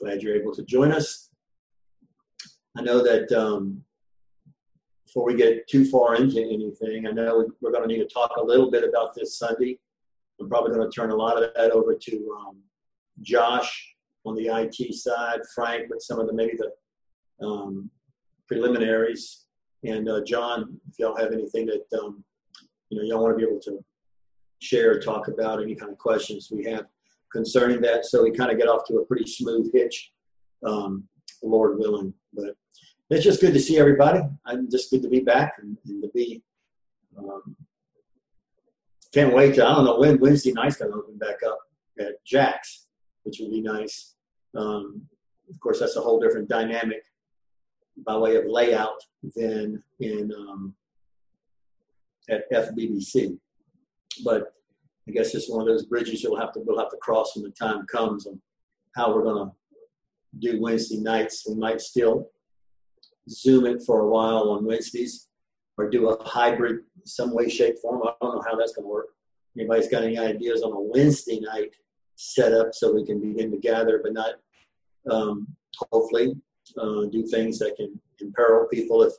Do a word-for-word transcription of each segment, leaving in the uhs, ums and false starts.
glad you're able to join us. I know that um, before we get too far into anything, I know we're going to need to talk a little bit about this Sunday. I'm probably going to turn a lot of that over to um, Josh on the I T side, Frank with some of the maybe the um, preliminaries, and uh, John, if y'all have anything that um, you know y'all want to be able to share or talk about, any kind of questions we have concerning that, so we kind of get off to a pretty smooth hitch, um, Lord willing. But it's just good to see everybody. I'm just good to be back and, and to be. Um, can't wait to, I don't know when Wednesday night's going to open back up at Jack's, which would be nice. Um, of course, that's a whole different dynamic by way of layout than in um, at F B B C. But I guess it's one of those bridges you'll have to we'll have to cross when the time comes on how we're going to do Wednesday nights. We might still Zoom it for a while on Wednesdays, or do a hybrid some way, shape, form. I don't know how that's going to work. Anybody's got any ideas on a Wednesday night setup so we can begin to gather, but not um, hopefully uh, do things that can imperil people if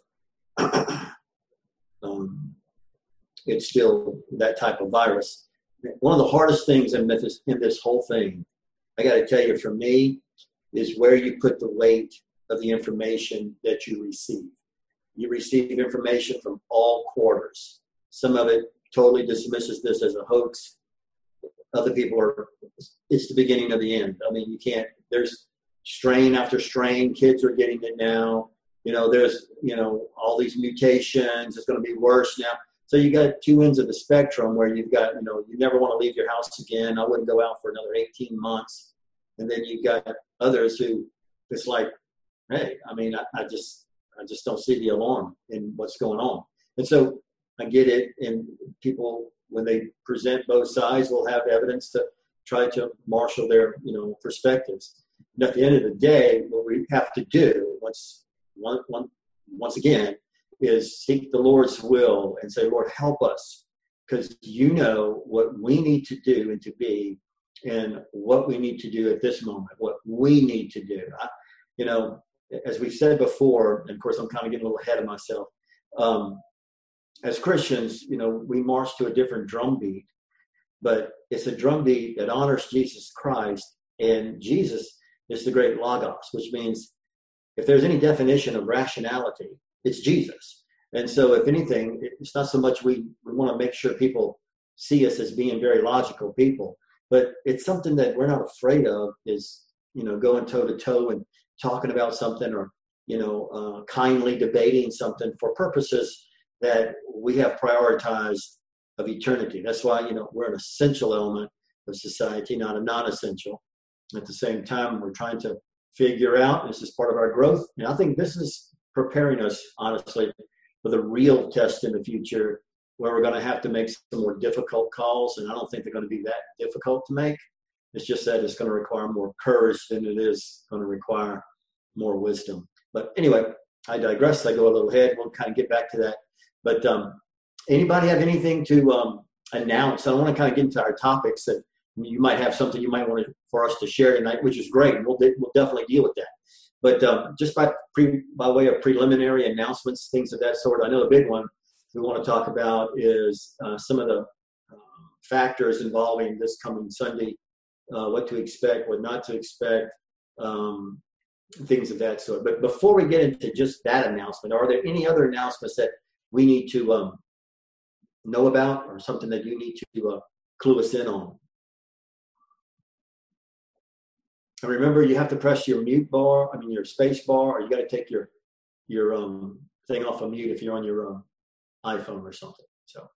um, it's still that type of virus. One of the hardest things in this, in this whole thing, I got to tell you, for me, is where you put the weight of the information that you receive. You receive information from all quarters. Some of it totally dismisses this as a hoax. Other people are, it's the beginning of the end. I mean, you can't, there's strain after strain. Kids are getting it now. You know, there's, you know, all these mutations. It's going to be worse now. So you got two ends of the spectrum where you've got, you know, you never want to leave your house again. I wouldn't go out for another eighteen months. And then you've got others who, it's like, hey, I mean, I, I just, I just don't see the alarm in what's going on. And so I get it. And people, when they present both sides, will have evidence to try to marshal their, you know, perspectives. And at the end of the day, what we have to do once, one, one, once again, is seek the Lord's will and say, Lord, help us, because you know what we need to do and to be, and what we need to do at this moment, what we need to do. I, you know, as we've said before, and of course I'm kind of getting a little ahead of myself, um, as Christians, you know, we march to a different drumbeat, but it's a drumbeat that honors Jesus Christ, and Jesus is the great Logos, which means if there's any definition of rationality, it's Jesus. And so if anything, it's not so much we, we want to make sure people see us as being very logical people, but it's something that we're not afraid of, is, you know, going toe to toe and talking about something, or, you know, uh, kindly debating something for purposes that we have prioritized of eternity. That's why, you know, we're an essential element of society, not a non-essential. At the same time, we're trying to figure out, this is part of our growth. And I think this is preparing us, honestly, for the real test in the future, where we're going to have to make some more difficult calls. And I don't think they're going to be that difficult to make. It's just that it's going to require more courage than it is going to require more wisdom. But anyway, I digress. I go a little ahead. We'll kind of get back to that. But um, anybody have anything to um, announce? I want to kind of get into our topics that you might have something you might want to, for us to share tonight, which is great. We'll we'll definitely deal with that. But um, just by pre, by way of preliminary announcements, things of that sort, I know the big one we want to talk about is uh, some of the uh, factors involving this coming Sunday, uh, what to expect, what not to expect, um, things of that sort. But before we get into just that announcement, are there any other announcements that we need to um, know about, or something that you need to uh, clue us in on? And remember, you have to press your mute bar, I mean your space bar, or you got to take your your um, thing off of mute if you're on your um, iPhone or something. So.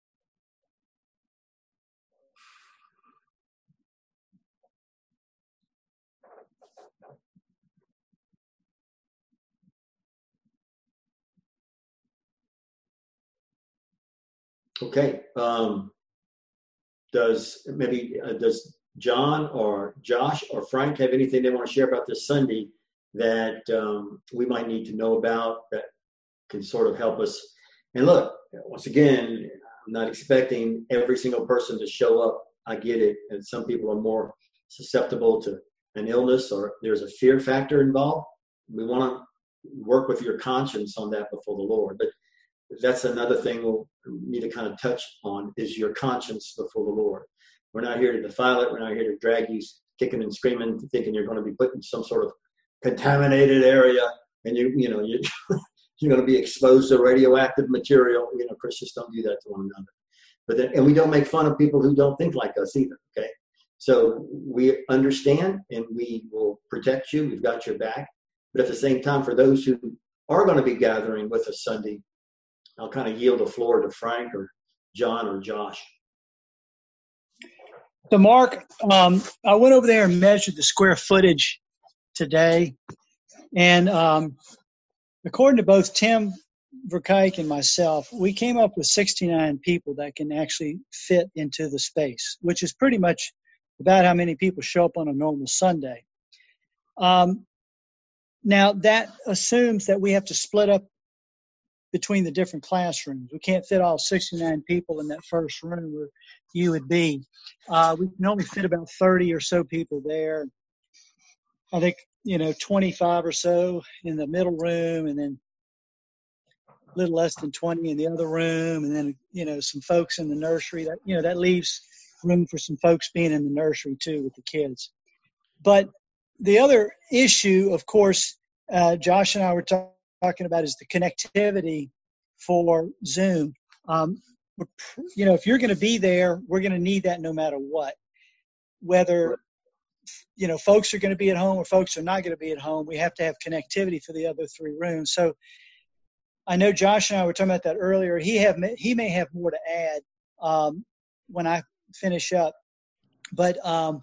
Okay. Um, does maybe uh, does John or Josh or Frank have anything they want to share about this Sunday that um, we might need to know about that can sort of help us? And look, once again, I'm not expecting every single person to show up. I get it. And some people are more susceptible to an illness or there's a fear factor involved, we want to work with your conscience on that before the Lord. But that's another thing we'll need to kind of touch on is your conscience before the Lord. We're not here to defile it. We're not here to drag you kicking and screaming, thinking you're going to be put in some sort of contaminated area and you, you know, you, you're going to be exposed to radioactive material. You know, Christians don't do that to one another. But then, and we don't make fun of people who don't think like us either. Okay, so we understand and we will protect you. We've got your back. But at the same time, for those who are going to be gathering with us Sunday, I'll kind of yield the floor to Frank or John or Josh. So, Mark, um, I went over there and measured the square footage today. And um, according to both Tim Verkijk and myself, we came up with sixty-nine people that can actually fit into the space, which is pretty much about how many people show up on a normal Sunday. Um, now, that assumes that we have to split up between the different classrooms. We can't fit all sixty-nine people in that first room where you would be. Uh, we can only fit about thirty or so people there. I think, you know, twenty-five or so in the middle room, and then a little less than twenty in the other room, and then, you know, some folks in the nursery. That, you know, that leaves room for some folks being in the nursery too with the kids. But the other issue, of course, uh, Josh and I were talking talking about is the connectivity for Zoom. Um, you know, if you're going to be there, we're going to need that no matter what. Whether, you know, folks are going to be at home or folks are not going to be at home, we have to have connectivity for the other three rooms. So I know Josh and I were talking about that earlier. He have he may have more to add um, when I finish up. But um,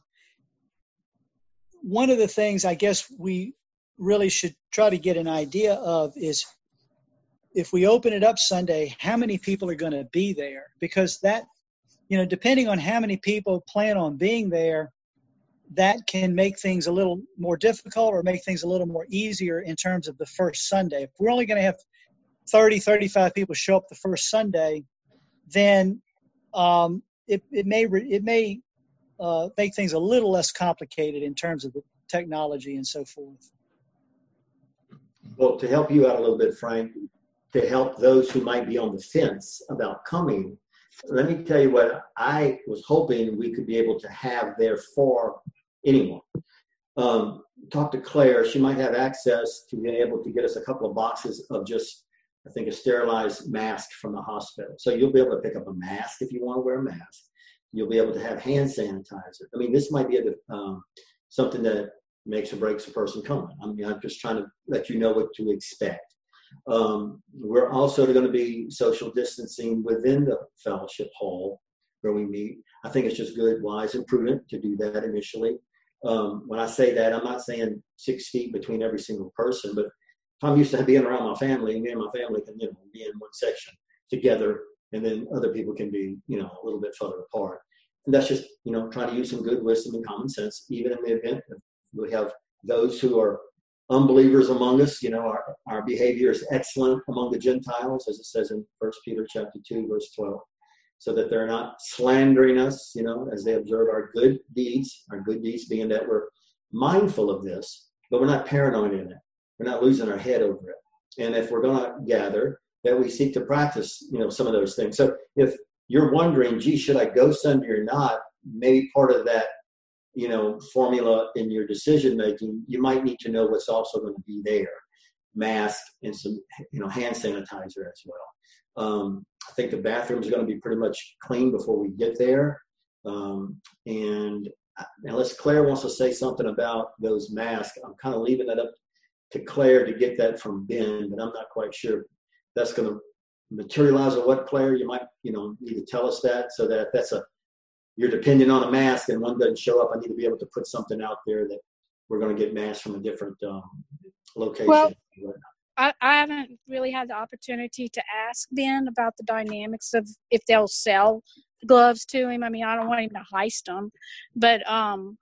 one of the things I guess we really should try to get an idea of is if we open it up Sunday, how many people are going to be there? Because that, you know, depending on how many people plan on being there, that can make things a little more difficult or make things a little more easier in terms of the first Sunday. If we're only going to have thirty, thirty-five people show up the first Sunday, then um, it, it may, it may uh, make things a little less complicated in terms of the technology and so forth. Well, to help you out a little bit, Frank, to help those who might be on the fence about coming, let me tell you what I was hoping we could be able to have there for anyone. Um, talk to Claire. She might have access to being able to get us a couple of boxes of just, I think, a sterilized mask from the hospital. So you'll be able to pick up a mask if you want to wear a mask. You'll be able to have hand sanitizer. I mean, this might be a, um, something that makes or breaks a person coming. I mean, I'm just trying to let you know what to expect. Um, we're also going to be social distancing within the fellowship hall where we meet. I think it's just good, wise, and prudent to do that initially. Um, when I say that, I'm not saying six feet between every single person, but if I'm used to being around my family, me and my family can, you know, be in one section together, and then other people can be, you know, a little bit further apart. And that's just, you know, trying to use some good wisdom and common sense, even in the event of we have those who are unbelievers among us. You know, our, our behavior is excellent among the Gentiles, as it says in First Peter chapter two, verse twelve, so that they're not slandering us, you know, as they observe our good deeds, our good deeds being that we're mindful of this, but we're not paranoid in it. We're not losing our head over it. And if we're going to gather, that we seek to practice, you know, some of those things. So if you're wondering, gee, should I go Sunday or not? Maybe part of that, you know, formula in your decision making, you might need to know what's also going to be there. Mask and some, you know, hand sanitizer as well. Um, I think the bathrooms are going to be pretty much clean before we get there. Um, and unless Claire wants to say something about those masks, I'm kind of leaving that up to Claire to get that from Ben, but I'm not quite sure if that's going to materialize or what. Claire, you might, you know, need to tell us that, so that if that's a, you're depending on a mask and one doesn't show up, I need to be able to put something out there that we're going to get masks from a different um, location. Well, I, I haven't really had the opportunity to ask Ben about the dynamics of if they'll sell gloves to him. I mean, I don't want him to heist them, but um,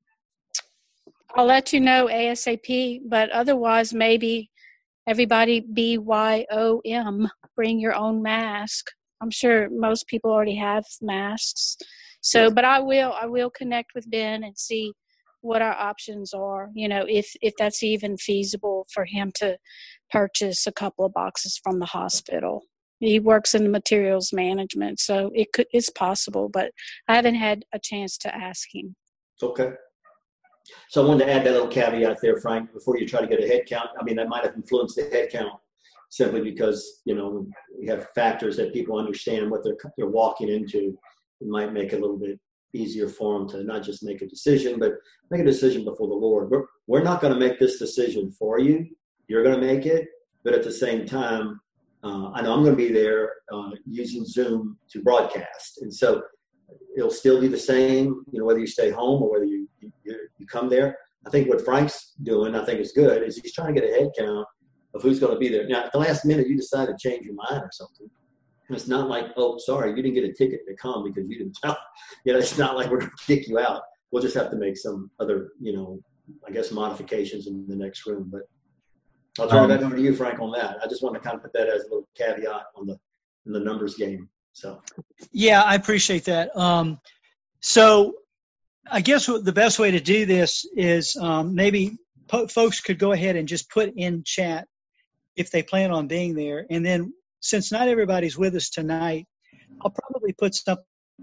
I'll let you know ASAP. But otherwise, maybe everybody B Y O M, bring your own mask. I'm sure most people already have masks. So, but I will, I will connect with Ben and see what our options are, you know, if, if that's even feasible for him to purchase a couple of boxes from the hospital. He works in the materials management, so it could, it's possible, but I haven't had a chance to ask him. Okay. So I wanted to add that little caveat there, Frank, before you try to get a head count. I mean, that might have influenced the head count simply because, you know, we have factors that people understand what they're, they're walking into. It might make it a little bit easier for them to not just make a decision, but make a decision before the Lord. We're, we're not going to make this decision for you. You're going to make it. But at the same time, uh, I know I'm going to be there uh, using Zoom to broadcast. And so it'll still be the same, you know, whether you stay home or whether you, you, you come there. I think what Frank's doing, I think is good, is he's trying to get a head count of who's going to be there. Now, at the last minute, you decide to change your mind or something. And it's not like, oh, sorry, you didn't get a ticket to come because you didn't tell. You know, it's not like we're going to kick you out. We'll just have to make some other, you know, I guess modifications in the next room. But I'll turn um, it back over to you, Frank, on that. I just want to kind of put that as a little caveat on the in the numbers game. So, yeah, I appreciate that. Um, so I guess what the best way to do this is um, maybe po- folks could go ahead and just put in chat if they plan on being there. And then since not everybody's with us tonight, I'll probably put something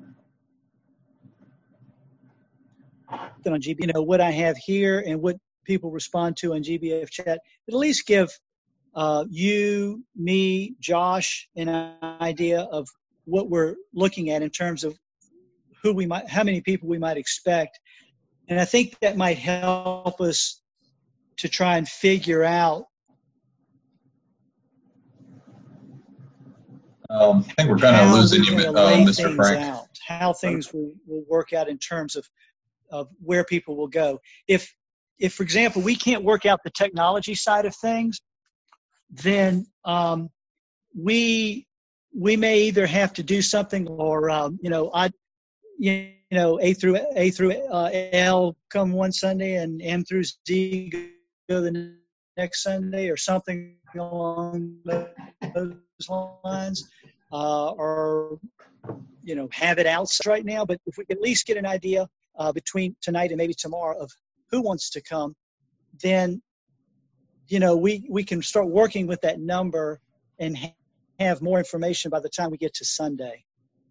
on G B, you know, what I have here and what people respond to on G B F chat. At least give uh, you, me, Josh, an idea of what we're looking at in terms of who we might, how many people we might expect. And I think that might help us to try and figure out. Um, I think we're kind of losing you, uh, Mister Frank. Out, how things will, will work out in terms of, of where people will go. If, if, for example, we can't work out the technology side of things, then um, we we may either have to do something, or um, you know, I, you know, A through A through uh, L come one Sunday and M through Z go the next Sunday, or something along those lines, uh, or you know, have it outside right now. But if we can at least get an idea uh, between tonight and maybe tomorrow of who wants to come, then you know, we we can start working with that number and ha- have more information by the time we get to Sunday.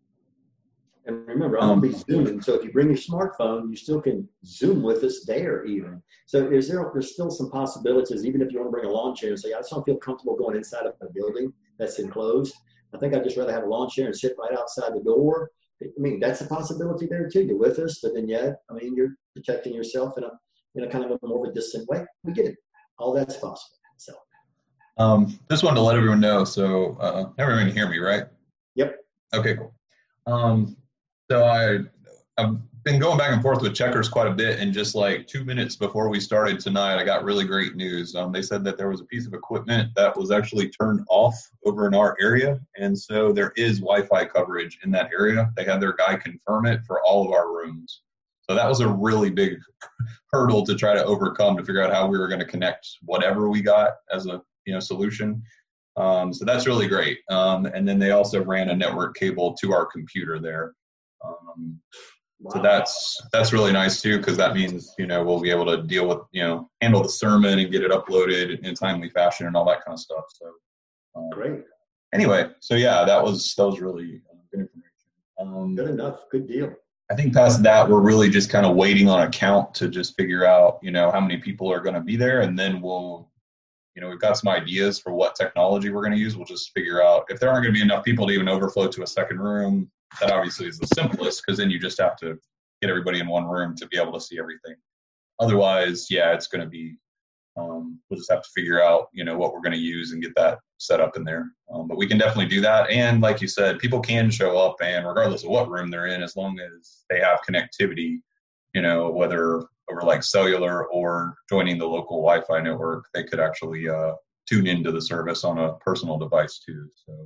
And remember, I'll be Zooming, so if you bring your smartphone, you still can Zoom with us there even. So is there, there's still some possibilities, even if you want to bring a lawn chair and say, I just don't feel comfortable going inside of a building that's enclosed. I think I'd just rather have a lawn chair and sit right outside the door. I mean, that's a possibility there too. You're with us, but then yet, I mean, you're protecting yourself in a, in a kind of a more of a distant way. We get it. All that's possible. So, um, just wanted to let everyone know. So, uh, everyone can hear me, right? Yep. Okay, cool. Um, so I, I've been going back and forth with Checkers quite a bit, and just like two minutes before we started tonight, I got really great news. Um, they said that there was a piece of equipment that was actually turned off over in our area, and so there is Wi-Fi coverage in that area. They had their guy confirm it for all of our rooms. So that was a really big hurdle to try to overcome, to figure out how we were going to connect whatever we got as a, you know, solution. Um, so that's really great. Um, and then they also ran a network cable to our computer there. Um, wow. So that's that's really nice too, because that means, you know, we'll be able to deal with, you know, handle the sermon and get it uploaded in timely fashion and all that kind of stuff. So um, great. Anyway, so yeah, that was that was really good information. Um, good enough. Good deal. I think past that, we're really just kind of waiting on a count to just figure out, you know, how many people are going to be there. And then we'll, you know, we've got some ideas for what technology we're going to use. We'll just figure out if there aren't going to be enough people to even overflow to a second room. That obviously is the simplest, because then you just have to get everybody in one room to be able to see everything. Otherwise, yeah, it's going to be, um, we'll just have to figure out, you know, what we're going to use and get that set up in there. Um, but we can definitely do that. And like you said, people can show up, and regardless of what room they're in, as long as they have connectivity, you know, whether over like cellular or joining the local Wi-Fi network, they could actually uh, tune into the service on a personal device too. So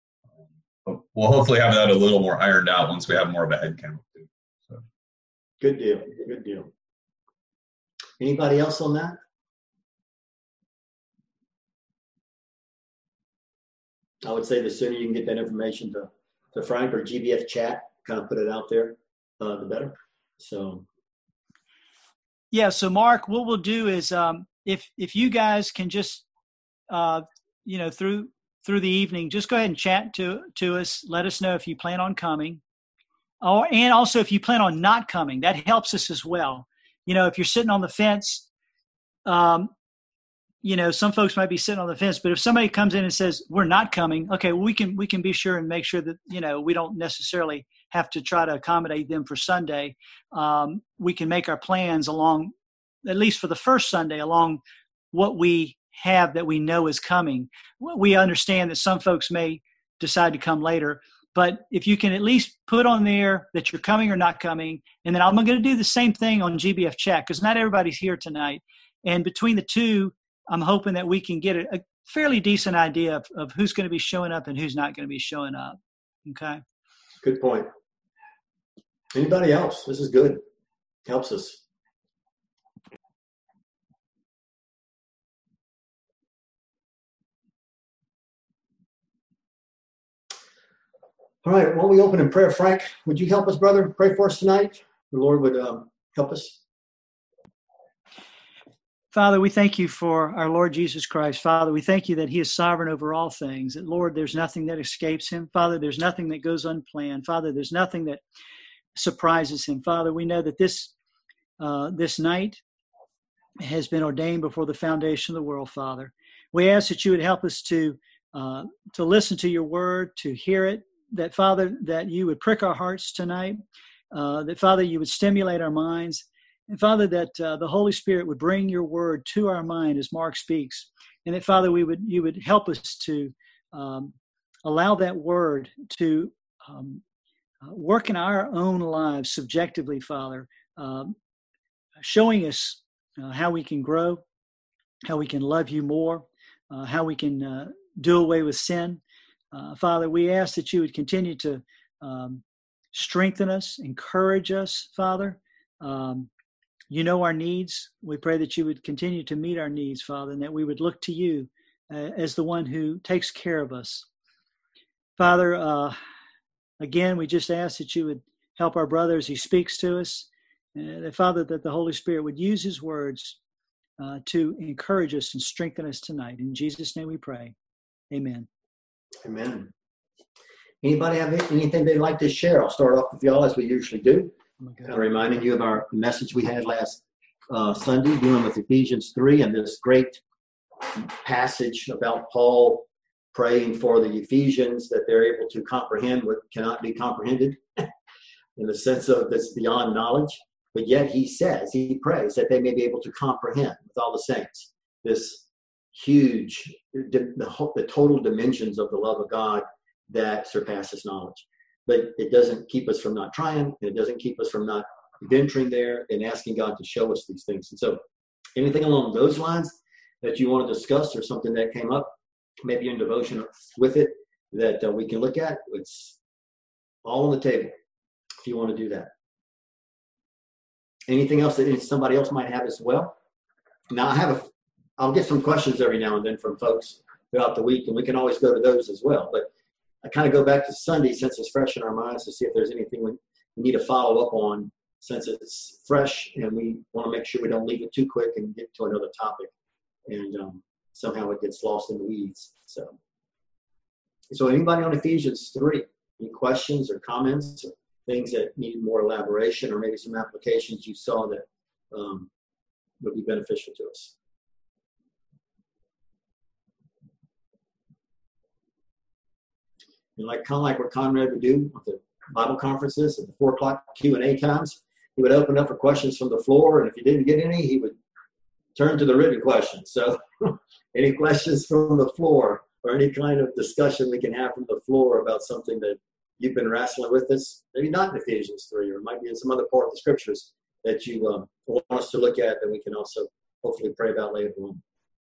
um, we'll hopefully have that a little more ironed out once we have more of a head count too. So. Good deal. Good deal. Anybody else on that? I would say the sooner you can get that information to, to Frank or G B F chat, kind of put it out there, uh, the better. So Yeah. So Mark, what we'll do is, um, if, if you guys can just, uh, you know, through, through the evening, just go ahead and chat to, to us. Let us know if you plan on coming. Or, and also if you plan on not coming, that helps us as well. You know, if you're sitting on the fence, um, you know, some folks might be sitting on the fence, but if somebody comes in and says, we're not coming, okay, well, we can, we can be sure and make sure that, you know, we don't necessarily have to try to accommodate them for Sunday. Um, we can make our plans along, at least for the first Sunday, along what we have that we know is coming. We understand that some folks may decide to come later, but if you can at least put on there that you're coming or not coming, and then I'm going to do the same thing on G B F Chat because not everybody's here tonight. And between the two, I'm hoping that we can get a, a fairly decent idea of, of who's going to be showing up and who's not going to be showing up. Okay. Good point. Anybody else? This is good. Helps us. All right. Why don't we open in prayer? Frank, would you help us, brother? Pray for us tonight. The Lord would um, help us. Father, we thank you for our Lord Jesus Christ. Father, we thank you that he is sovereign over all things. That, Lord, there's nothing that escapes him. Father, there's nothing that goes unplanned. Father, there's nothing that surprises him. Father, we know that this uh, this night has been ordained before the foundation of the world, Father. We ask that you would help us to uh, to listen to your word, to hear it, that, Father, that you would prick our hearts tonight, uh, that, Father, you would stimulate our minds, and, Father, that uh, the Holy Spirit would bring your word to our mind as Mark speaks, and that, Father, we would you would help us to um, allow that word to um, work in our own lives subjectively, Father, um, showing us uh, how we can grow, how we can love you more, uh, how we can uh, do away with sin. Uh, Father, we ask that you would continue to um, strengthen us, encourage us, Father. Um, you know our needs. We pray that you would continue to meet our needs, Father, and that we would look to you uh, as the one who takes care of us. Father, uh, again, we just ask that you would help our brother as he speaks to us. Uh, that, Father, that the Holy Spirit would use his words uh, to encourage us and strengthen us tonight. In Jesus' name we pray. Amen. Amen. Anybody have anything they'd like to share? I'll start off with y'all as we usually do. Oh kind of reminding you of our message we had last uh, Sunday dealing with Ephesians three and this great passage about Paul praying for the Ephesians that they're able to comprehend what cannot be comprehended in the sense of this beyond knowledge. But yet he says, he prays that they may be able to comprehend with all the saints this huge, the, the total dimensions of the love of God that surpasses knowledge. But it doesn't keep us from not trying, and it doesn't keep us from not venturing there and asking God to show us these things. And so anything along those lines that you want to discuss or something that came up, maybe in devotion with it, that uh, we can look at, it's all on the table if you want to do that. Anything else that somebody else might have as well? Now, I have a, I'll get some questions every now and then from folks throughout the week, and we can always go to those as well. But I kind of go back to Sunday since it's fresh in our minds to see if there's anything we, we need to follow up on since it's fresh, and we want to make sure we don't leave it too quick and get to another topic, and um, somehow it gets lost in the weeds. So, so anybody on Ephesians three, any questions or comments or things that need more elaboration, or maybe some applications you saw that um, would be beneficial to us? And like kind of like what Conrad would do with the Bible conferences at the four o'clock Q and A times, he would open up for questions from the floor, and if he didn't get any, he would turn to the written questions. So, any questions from the floor, or any kind of discussion we can have from the floor about something that you've been wrestling with us, maybe not in Ephesians three, or it might be in some other part of the scriptures that you um, want us to look at that we can also hopefully pray about later on.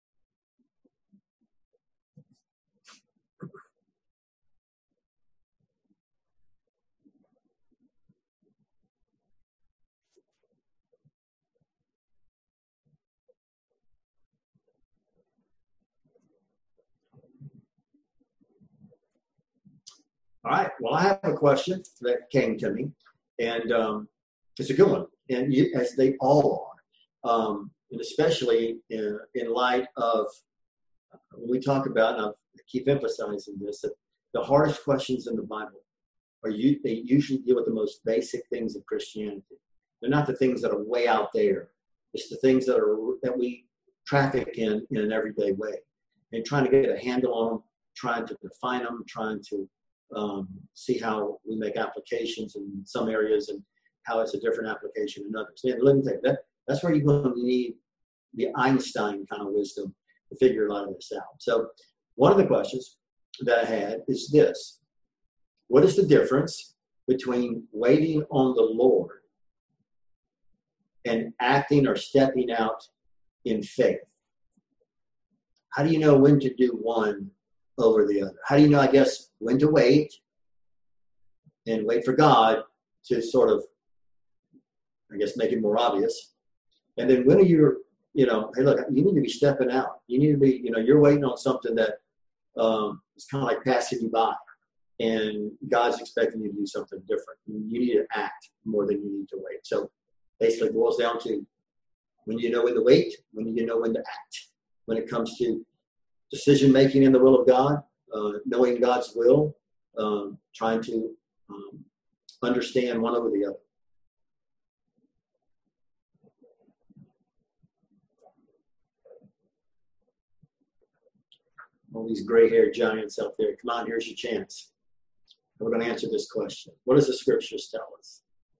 All right. Well, I have a question that came to me, and um, it's a good one, and you, as they all um, and especially in, in light of when we talk about, and I keep emphasizing this, that the hardest questions in the Bible are you, they usually deal with the most basic things of Christianity. They're not the things that are way out there. It's the things that are that we traffic in in an everyday way, and trying to get a handle on them, trying to define them, trying to um, see how we make applications in some areas and how it's a different application in others. And let me tell you, that, that's where you're going to need the Einstein kind of wisdom to figure a lot of this out. So one of the questions that I had is this: what is the difference between waiting on the Lord and acting or stepping out in faith? How do you know when to do one over the other? How do you know, I guess, when to wait and wait for God to sort of, I guess, make it more obvious? And then when are you, you know, hey, look, you need to be stepping out. You need to be, you know, you're waiting on something that um, is kind of like passing you by, and God's expecting you to do something different. You need to act more than you need to wait. So basically it boils down to when you know when to wait, when you know when to act. When it comes to decision-making in the will of God, uh, knowing God's will, um, trying to um, understand one over the other. All these gray-haired giants out there, come on, here's your chance. We're going to answer this question. What does the scriptures tell us?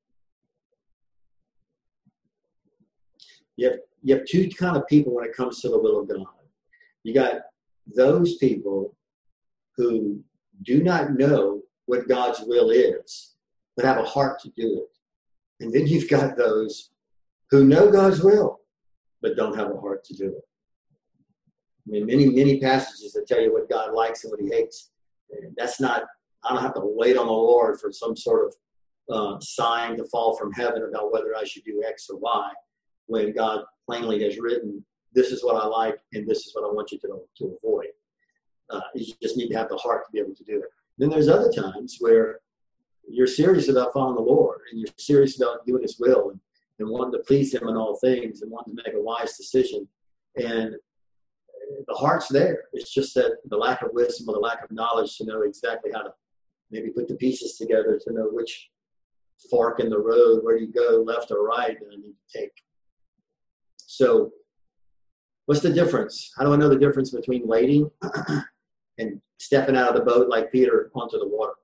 You have, you have two kind of people when it comes to the will of God. You got those people who do not know what God's will is, but have a heart to do it. And then you've got those who know God's will, but don't have a heart to do it. I mean, many, many passages that tell you what God likes and what he hates. And that's not, I don't have to wait on the Lord for some sort of uh, sign to fall from heaven about whether I should do X or Y, when God plainly has written, this is what I like and this is what I want you to, to avoid. Uh, you just need to have the heart to be able to do it. Then there's other times where you're serious about following the Lord and you're serious about doing his will and, and wanting to please him in all things and wanting to make a wise decision. And the heart's there. It's just that the lack of wisdom or the lack of knowledge to know exactly how to maybe put the pieces together to know which fork in the road, where do you go, left or right, that I need to take. So what's the difference? How do I know the difference between waiting and stepping out of the boat like Peter onto the water?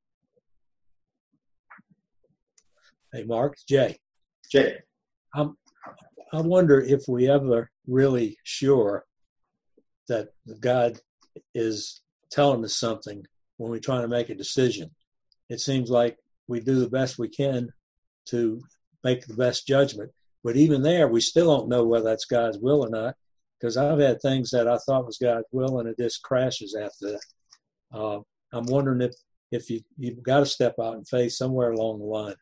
Hey, Mark, Jay. Jay. I'm, I wonder if we ever really sure that God is telling us something when we're trying to make a decision. It seems like we do the best we can to make the best judgment. But even there, we still don't know whether that's God's will or not, because I've had things that I thought was God's will and it just crashes after that. Uh, I'm wondering if, if you, you've got to step out in faith somewhere along the line.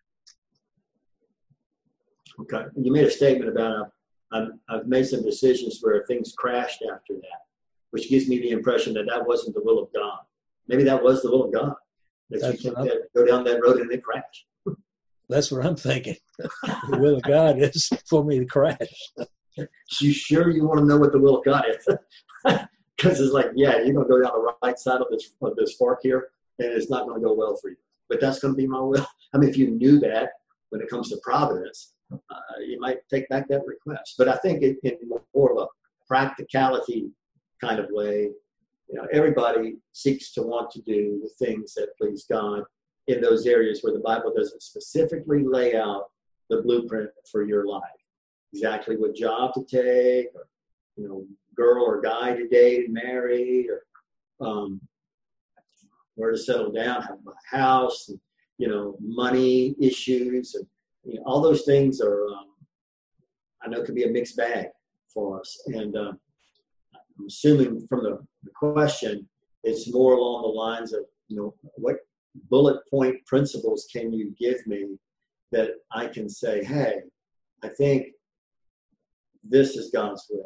Okay. You made a statement about uh, I've, I've made some decisions where things crashed after that, which gives me the impression that that wasn't the will of God. Maybe that was the will of God. That That's you take that, go down that road and it crash. That's what I'm thinking. The will of God is for me to crash. You sure you want to know what the will of God is? Because it's like, yeah, you're going to go down the right side of this of this fork here, and it's not going to go well for you. But that's going to be my will. I mean, if you knew that when it comes to providence, uh, you might take back that request. But I think it, in more of a practicality kind of way, you know, everybody seeks to want to do the things that please God in those areas where the Bible doesn't specifically lay out the blueprint for your life. Exactly what job to take, or, you know, girl or guy to date and marry, or um, where to settle down, have a house, and, you know, money issues, and you know, all those things are, um, I know, can be a mixed bag for us. And uh, I'm assuming from the, the question, it's more along the lines of, you know, what bullet point principles can you give me that I can say, hey, I think this is God's will.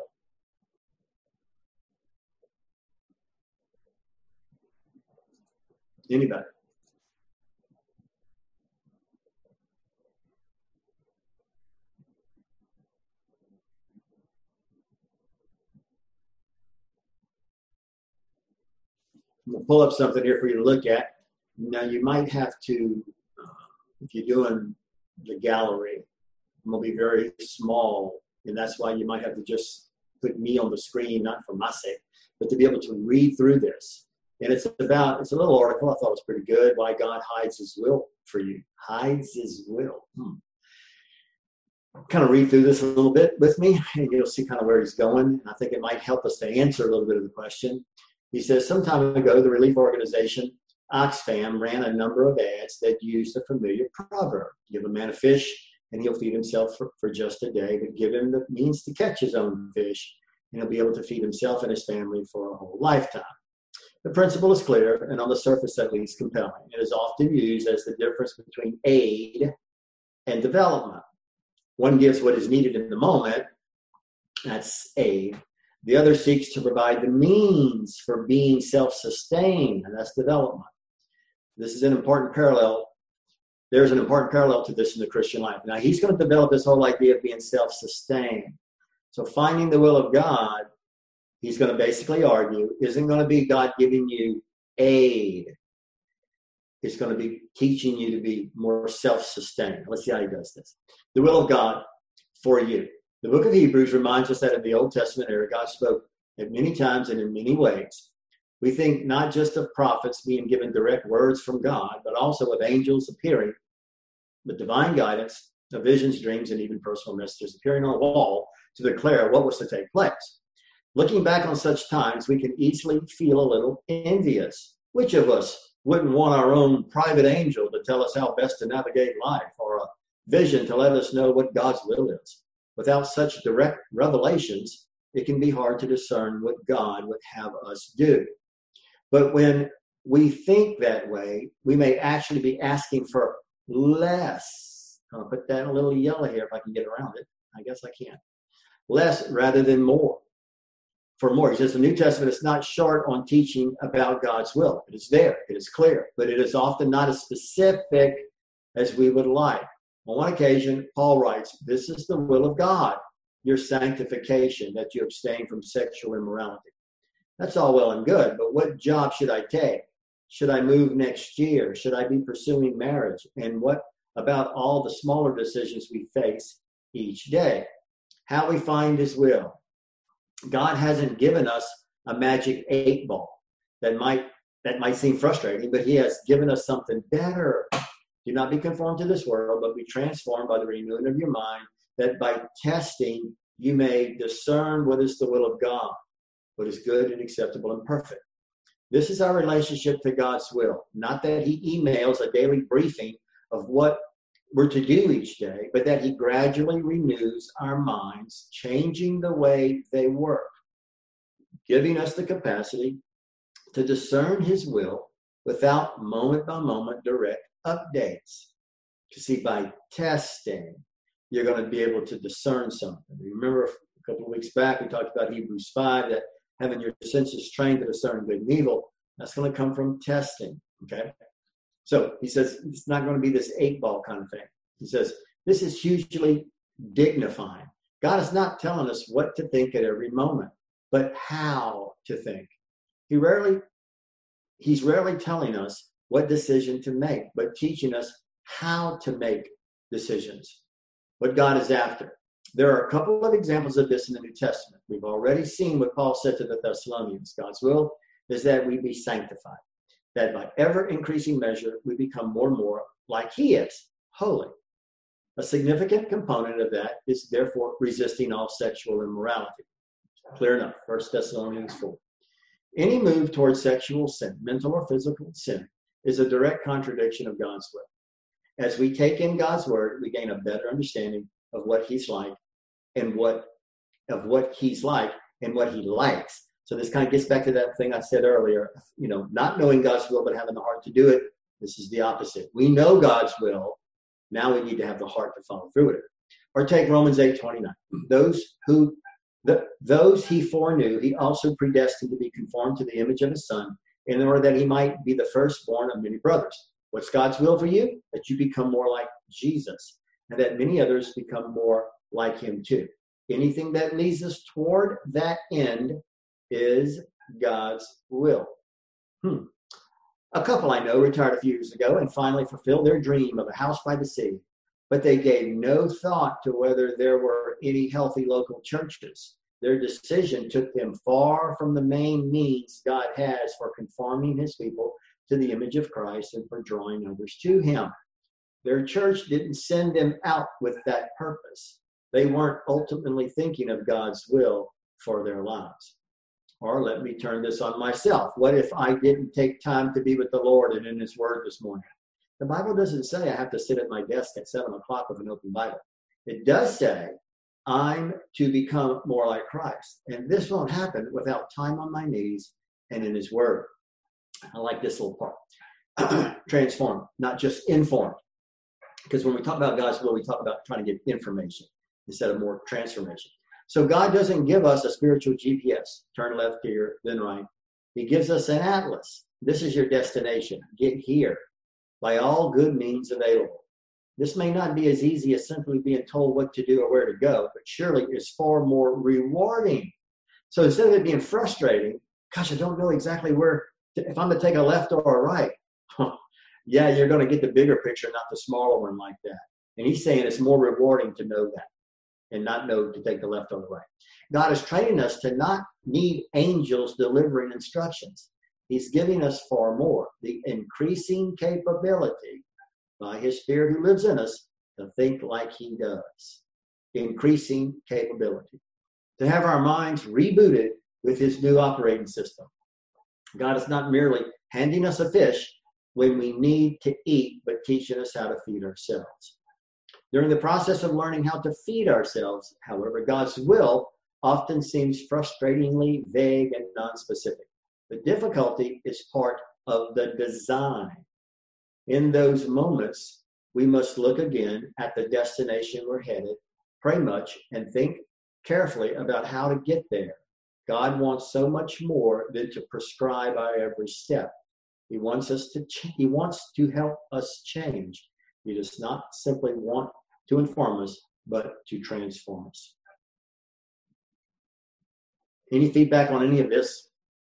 Anybody? I'm going to pull up something here for you to look at. Now, you might have to, uh, if you're doing the gallery, I'm going to be very small, and that's why you might have to just put me on the screen, not for my sake, but to be able to read through this. And it's about, it's a little article I thought was pretty good, Why God Hides His Will for You. Hides His Will. Hmm. Kind of read through this a little bit with me, and you'll see kind of where he's going. I think it might help us to answer a little bit of the question. He says, some time ago, the relief organization Oxfam ran a number of ads that used a familiar proverb. Give a man a fish, and he'll feed himself for, for just a day, but give him the means to catch his own fish, and he'll be able to feed himself and his family for a whole lifetime. The principle is clear, and on the surface at least compelling. It is often used as the difference between aid and development. One gives what is needed in the moment, that's aid. The other seeks to provide the means for being self-sustained, and that's development. This is an important parallel. There's an important parallel to this in the Christian life. Now, he's going to develop this whole idea of being self-sustained. So finding the will of God, he's going to basically argue, isn't going to be God giving you aid. It's going to be teaching you to be more self-sustained. Let's see how he does this. The will of God for you. The book of Hebrews reminds us that in the Old Testament era, God spoke at many times and in many ways. We think not just of prophets being given direct words from God, but also of angels appearing with divine guidance, of visions, dreams, and even personal messages appearing on a wall to declare what was to take place. Looking back on such times, we can easily feel a little envious. Which of us wouldn't want our own private angel to tell us how best to navigate life, or a vision to let us know what God's will is? Without such direct revelations, it can be hard to discern what God would have us do. But when we think that way, we may actually be asking for less. I'll put that in a little yellow here if I can get around it. I guess I can. Less rather than more. For more. He says the New Testament is not short on teaching about God's will. It is there. It is clear. But it is often not as specific as we would like. On one occasion, Paul writes, this is the will of God, your sanctification, that you abstain from sexual immorality. That's all well and good, but what job should I take? Should I move next year? Should I be pursuing marriage? And what about all the smaller decisions we face each day? How we find his will. God hasn't given us a magic eight ball that might that might seem frustrating, but he has given us something better. Do not be conformed to this world, but be transformed by the renewing of your mind, that by testing you may discern what is the will of God, what is good and acceptable and perfect. This is our relationship to God's will, not that he emails a daily briefing of what we're to do each day, but that he gradually renews our minds, changing the way they work, giving us the capacity to discern his will without moment-by-moment direct updates. You see, by testing, you're going to be able to discern something. You remember a couple of weeks back, we talked about Hebrews five, that having your senses trained to discern good and evil, that's going to come from testing, okay? So he says it's not going to be this eight-ball kind of thing. He says this is hugely dignifying. God is not telling us what to think at every moment, but how to think. He rarely, he's rarely telling us what decision to make, but teaching us how to make decisions, what God is after. There are a couple of examples of this in the New Testament. We've already seen what Paul said to the Thessalonians. God's will is that we be sanctified, that by ever-increasing measure, we become more and more like he is, holy. A significant component of that is therefore resisting all sexual immorality. Clear enough, First Thessalonians four. Any move towards sexual sin, mental or physical sin, is a direct contradiction of God's will. As we take in God's word, we gain a better understanding of what he's like and what of what he's like and what he likes. So this kind of gets back to that thing I said earlier, you know, not knowing God's will but having the heart to do it. This is the opposite. We know God's will. Now we need to have the heart to follow through with it. Or take Romans eight twenty-nine. Those who the, those he foreknew, he also predestined to be conformed to the image of his son, in order that he might be the firstborn of many brothers. What's God's will for you? That you become more like Jesus, and that many others become more like him too. Anything that leads us toward that end is God's will. Hmm. A couple I know retired a few years ago and finally fulfilled their dream of a house by the sea, but they gave no thought to whether there were any healthy local churches. Their decision took them far from the main means God has for conforming his people to the image of Christ and for drawing others to him. Their church didn't send them out with that purpose. They weren't ultimately thinking of God's will for their lives. Or let me turn this on myself. What if I didn't take time to be with the Lord and in his word this morning? The Bible doesn't say I have to sit at my desk at seven o'clock with an open Bible. It does say I'm to become more like Christ. And this won't happen without time on my knees and in his word. I like this little part. Transform, not just informed. Because when we talk about God's will, we talk about trying to get information instead of more transformation. So God doesn't give us a spiritual G P S. Turn left here, then right. He gives us an atlas. This is your destination. Get here by all good means available. This may not be as easy as simply being told what to do or where to go, but surely it's far more rewarding. So instead of it being frustrating, gosh, I don't know exactly where, to, if I'm to take a left or a right. Yeah, you're going to get the bigger picture, not the smaller one like that. And he's saying it's more rewarding to know that and not know to take the left or the right. God is training us to not need angels delivering instructions. He's giving us far more, the increasing capability by his Spirit who lives in us to think like he does. Increasing capability. To have our minds rebooted with his new operating system. God is not merely handing us a fish when we need to eat, but teaching us how to feed ourselves. During the process of learning how to feed ourselves, however, God's will often seems frustratingly vague and nonspecific. The difficulty is part of the design. In those moments, we must look again at the destination we're headed, pray much, and think carefully about how to get there. God wants so much more than to prescribe our every step. He wants us to ch- He wants to help us change. He does not simply want to inform us, but to transform us. Any feedback on any of this?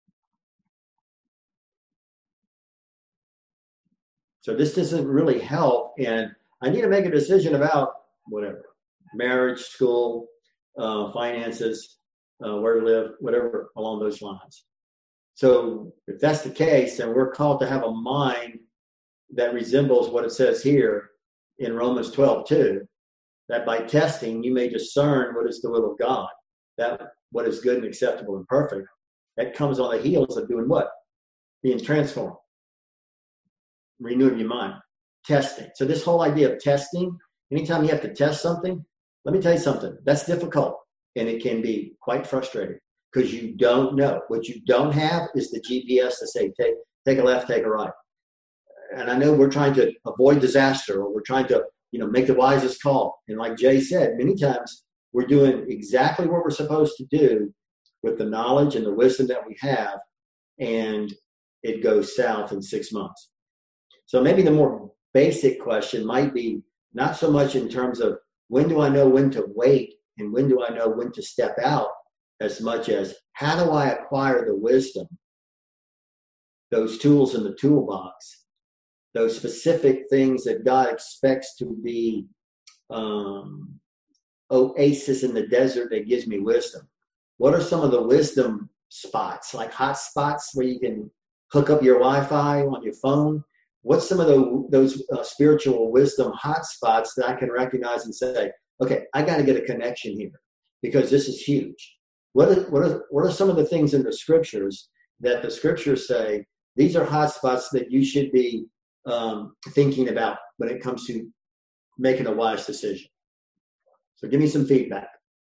So this doesn't really help, and I need to make a decision about whatever, marriage, school, uh, finances, uh, where to live, whatever along those lines. So if that's the case, then we're called to have a mind that resembles what it says here in Romans twelve two, that by testing you may discern what is the will of God, that what is good and acceptable and perfect. That comes on the heels of doing what? Being transformed. Renewing your mind. Testing. So this whole idea of testing, anytime you have to test something, let me tell you something, that's difficult and it can be quite frustrating because you don't know. What you don't have is the G P S to say, take, take a left, take a right. And I know we're trying to avoid disaster or we're trying to, you know, make the wisest call. And like Jay said, many times we're doing exactly what we're supposed to do with the knowledge and the wisdom that we have, and it goes south in six months. So maybe the more basic question might be not so much in terms of when do I know when to wait and when do I know when to step out, as much as how do I acquire the wisdom, those tools in the toolbox, those specific things that God expects to be um, oasis in the desert that gives me wisdom. What are some of the wisdom spots, like hot spots where you can hook up your Wi-Fi on your phone? What's some of the, those uh, spiritual wisdom hot spots that I can recognize and say, okay, I got to get a connection here because this is huge. What are, what are, what are some of the things in the scriptures that the scriptures say, these are hot spots that you should be um, thinking about when it comes to making a wise decision? So give me some feedback.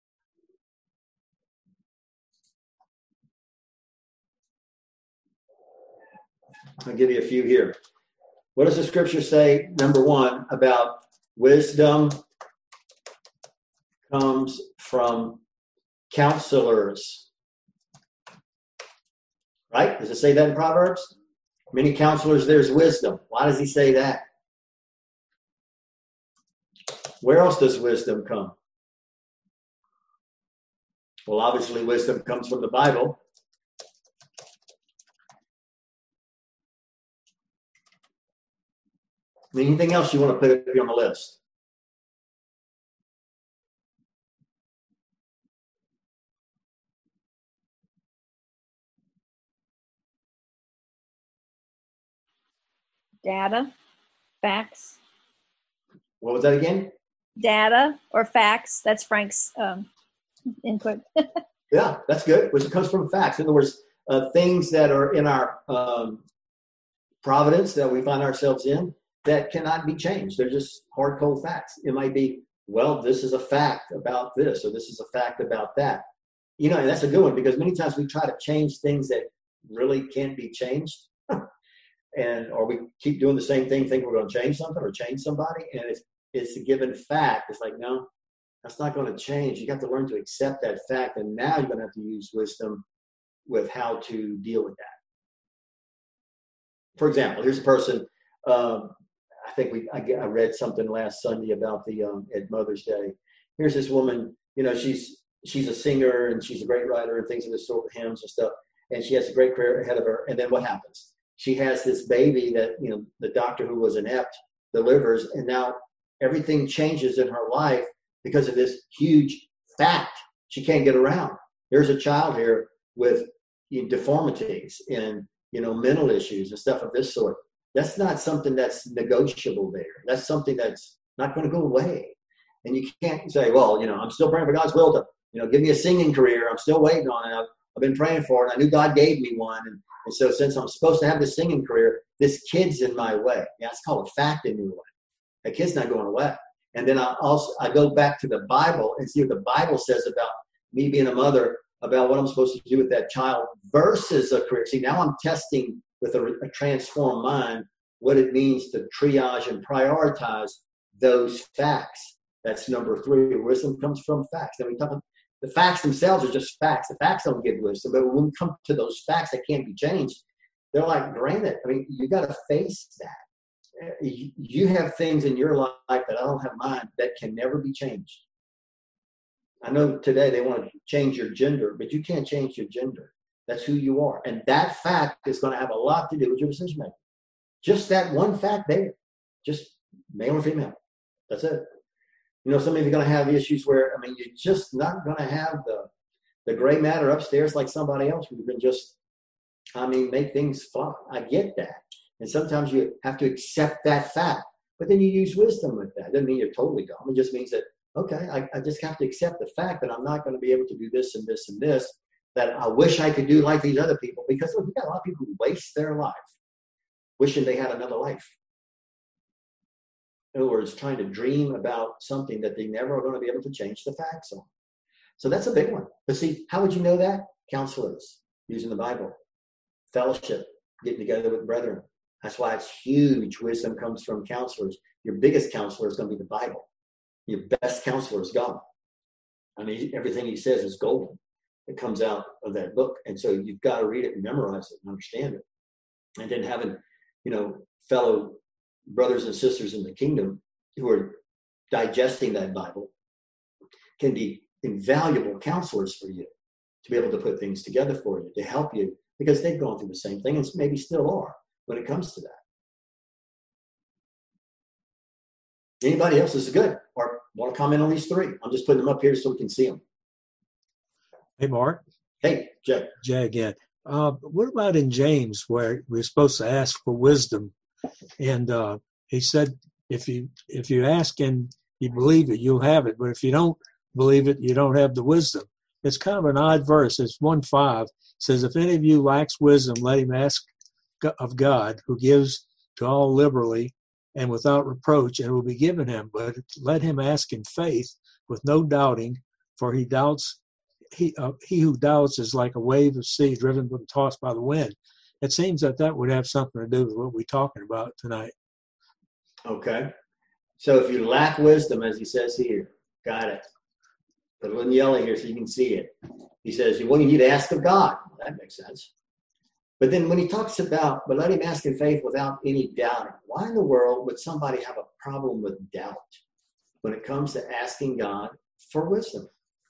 I'll give you a few here. What does the scripture say, number one, about wisdom comes from counselors? Right? Does it say that in Proverbs? Many counselors, there's wisdom. Why does he say that? Where else does wisdom come? Well, obviously wisdom comes from the Bible. Anything else you want to put up here on the list? Data, facts. What was that again? Data or facts. That's Frank's um, input. Yeah, that's good. Which comes from facts. In other words, uh, things that are in our um, providence that we find ourselves in that cannot be changed. They're just hard, cold facts. It might be, well, this is a fact about this, or this is a fact about that. You know, and that's a good one, because many times we try to change things that really can't be changed. And or we keep doing the same thing, think we're going to change something or change somebody, and it's it's a given fact. It's like, no, that's not going to change. You have to learn to accept that fact, and now you're going to have to use wisdom with how to deal with that. For example, here's a person. Um, I think we I, I read something last Sunday about the um, at Mother's Day. Here's this woman. You know, she's she's a singer and she's a great writer and things of this sort, hymns and stuff. And she has a great career ahead of her. And then what happens? She has this baby that, you know, the doctor who was inept delivers, and now everything changes in her life because of this huge fact she can't get around. There's a child here with you know, deformities and, you know, mental issues and stuff of this sort. That's not something that's negotiable there. That's something that's not going to go away. And you can't say, well, you know, I'm still praying for God's will to, you know, give me a singing career. I'm still waiting on it. I've, I've been praying for it. I knew God gave me one. And, and so since I'm supposed to have this singing career, this kid's in my way. Yeah, it's called a fact in your way. That kid's not going away. And then I also I go back to the Bible and see what the Bible says about me being a mother, about what I'm supposed to do with that child versus a career. See, now I'm testing with a, a transformed mind what it means to triage and prioritize those facts. That's number three. Wisdom comes from facts. Then we talk about the facts themselves are just facts. The facts don't give wisdom. But when we come to those facts that can't be changed, they're like granite. I mean, you got to face that. You have things in your life that I don't have mine that can never be changed. I know today they want to change your gender, but you can't change your gender. That's who you are. And that fact is going to have a lot to do with your decision making. Just that one fact there. Just male or female. That's it. You know, some of you are going to have issues where, I mean, you're just not going to have the the gray matter upstairs like somebody else who can just, I mean, make things fly. I get that. And sometimes you have to accept that fact. But then you use wisdom with that. It doesn't mean you're totally dumb. It just means that, okay, I, I just have to accept the fact that I'm not going to be able to do this and this and this, that I wish I could do like these other people. Because look, we got a lot of people who waste their life wishing they had another life. In other words, trying to dream about something that they never are going to be able to change the facts on. So that's a big one. But see, how would you know that? Counselors, using the Bible. Fellowship, getting together with brethren. That's why it's huge. Wisdom comes from counselors. Your biggest counselor is going to be the Bible. Your best counselor is God. I mean, everything he says is golden. It comes out of that book. And so you've got to read it and memorize it and understand it. And then having, you know, fellow brothers and sisters in the kingdom who are digesting that Bible can be invaluable counselors for you to be able to put things together for you, to help you, because they've gone through the same thing and maybe still are when it comes to that. Anybody else? This is good. Or want to comment on these three? I'm just putting them up here so we can see them. Hey, Mark. Hey, Jay. Jay again. Uh, what about in James, where we're supposed to ask for wisdom? And uh, he said, if you if you ask and you believe it, you'll have it. But if you don't believe it, you don't have the wisdom. It's kind of an odd verse. It's one five. It says, if any of you lacks wisdom, let him ask of God, who gives to all liberally and without reproach, and it will be given him. But let him ask in faith with no doubting, for he doubts. He uh, he who doubts is like a wave of sea driven and tossed by the wind. It seems that that would have something to do with what we're talking about tonight. Okay. So if you lack wisdom, as he says here, got it. Put a little yellow here so you can see it. He says, well, you need to ask of God. Well, that makes sense. But then when he talks about, but let him ask in faith without any doubting. Why in the world would somebody have a problem with doubt when it comes to asking God for wisdom?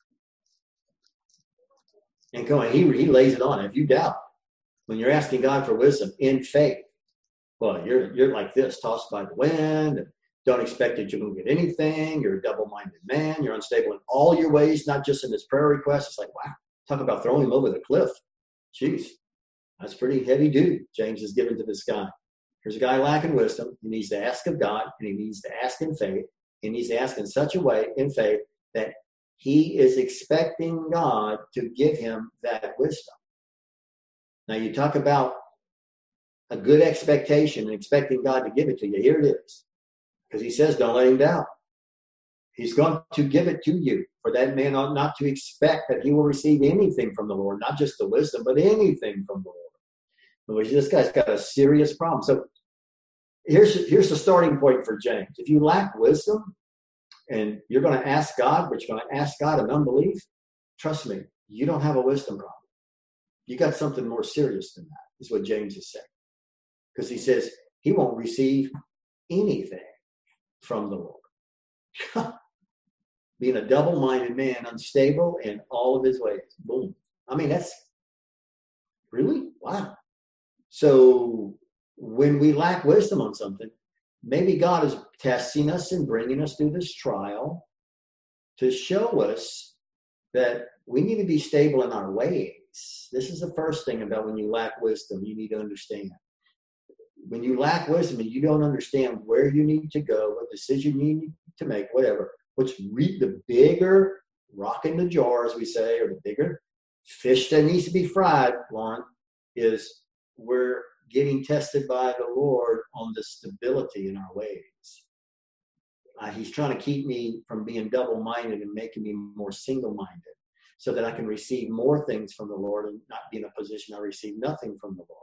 And come on, he, he lays it on. If you doubt, when you're asking God for wisdom in faith, well, you're you're like this, tossed by the wind, and don't expect that you're going to get anything. You're a double-minded man. You're unstable in all your ways, not just in this prayer request. It's like, wow, talk about throwing him over the cliff. Jeez, that's pretty heavy dude James is giving to this guy. Here's a guy lacking wisdom. He needs to ask of God, and he needs to ask in faith. He needs to ask in such a way, in faith, that he is expecting God to give him that wisdom. Now, you talk about a good expectation and expecting God to give it to you. Here it is. Because he says, don't let him down. He's going to give it to you. For that man ought not to expect that he will receive anything from the Lord, not just the wisdom, but anything from the Lord. In which this guy's got a serious problem. So here's, here's the starting point for James. If you lack wisdom and you're going to ask God, but you're going to ask God in unbelief, trust me, you don't have a wisdom problem. You got something more serious than that, is what James is saying. Because he says he won't receive anything from the Lord. Being a double-minded man, unstable in all of his ways. Boom. I mean, that's really, wow. So when we lack wisdom on something, maybe God is testing us and bringing us through this trial to show us that we need to be stable in our ways. This is the first thing about when you lack wisdom, you need to understand. When you lack wisdom and you don't understand where you need to go, what decision you need to make, whatever, what's re- the bigger rock in the jar, as we say, or the bigger fish that needs to be fried, Lauren, is we're getting tested by the Lord on the stability in our ways. Uh, he's trying to keep me from being double-minded and making me more single-minded so that I can receive more things from the Lord and not be in a position I receive nothing from the Lord.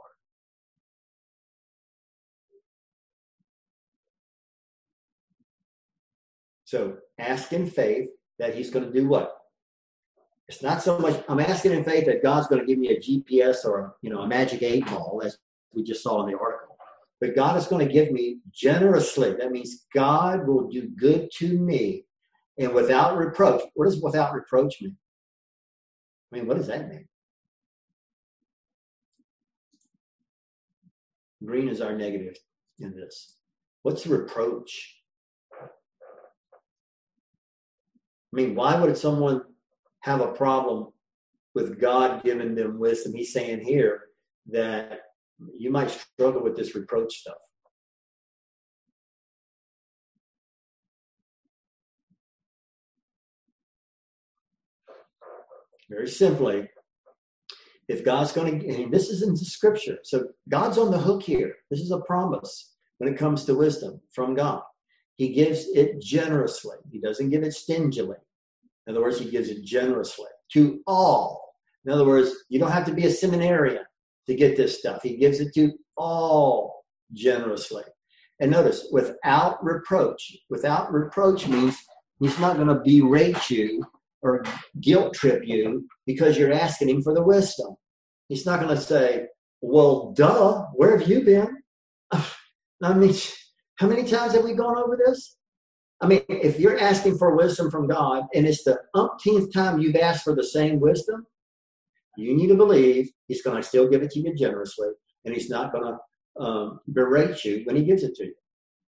So ask in faith that he's going to do what? It's not so much, I'm asking in faith that God's going to give me a G P S or a, you know, a magic eight ball, as we just saw in the article. But God is going to give me generously. That means God will do good to me and without reproach. What does without reproach mean? I mean, what does that mean? Green is our negative in this. What's reproach? I mean, why would someone have a problem with God giving them wisdom? He's saying here that you might struggle with this reproach stuff. Very simply, if God's going to, and this is in the scripture, so God's on the hook here. This is a promise when it comes to wisdom from God. He gives it generously. He doesn't give it stingily. In other words, he gives it generously to all. In other words, you don't have to be a seminarian to get this stuff. He gives it to all generously. And notice, without reproach. Without reproach means he's not going to berate you or guilt trip you because you're asking him for the wisdom. He's not going to say, well, duh, where have you been? I mean, how many times have we gone over this? I mean, if you're asking for wisdom from God and it's the umpteenth time you've asked for the same wisdom, you need to believe he's going to still give it to you generously and he's not going to um, berate you when he gives it to you.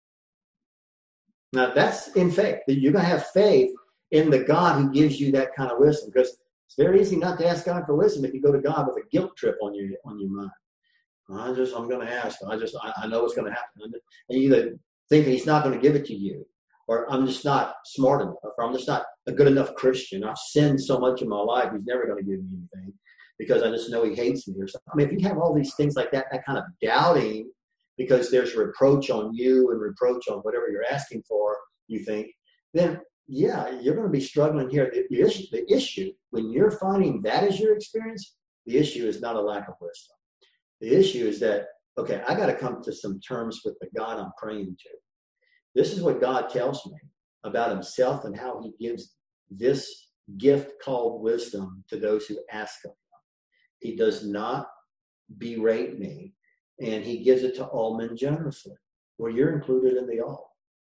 Now, that's in faith. You're going to have faith in the God who gives you that kind of wisdom, because it's very easy not to ask God for wisdom if you go to God with a guilt trip on your on your mind. I just, I'm going to ask. I just, I, I know what's going to happen. And you either think that he's not going to give it to you, or I'm just not smart enough, or I'm just not a good enough Christian. I've sinned so much in my life, he's never going to give me anything because I just know he hates me or something. I mean, if you have all these things like that, that kind of doubting because there's reproach on you and reproach on whatever you're asking for, you think, then yeah, you're going to be struggling here. The, the, issue, the issue, when you're finding that is your experience, the issue is not a lack of wisdom. The issue is that, okay, I got to come to some terms with the God I'm praying to. This is what God tells me about himself and how he gives this gift called wisdom to those who ask of him. He does not berate me, and he gives it to all men generously. Well, you're included in the all.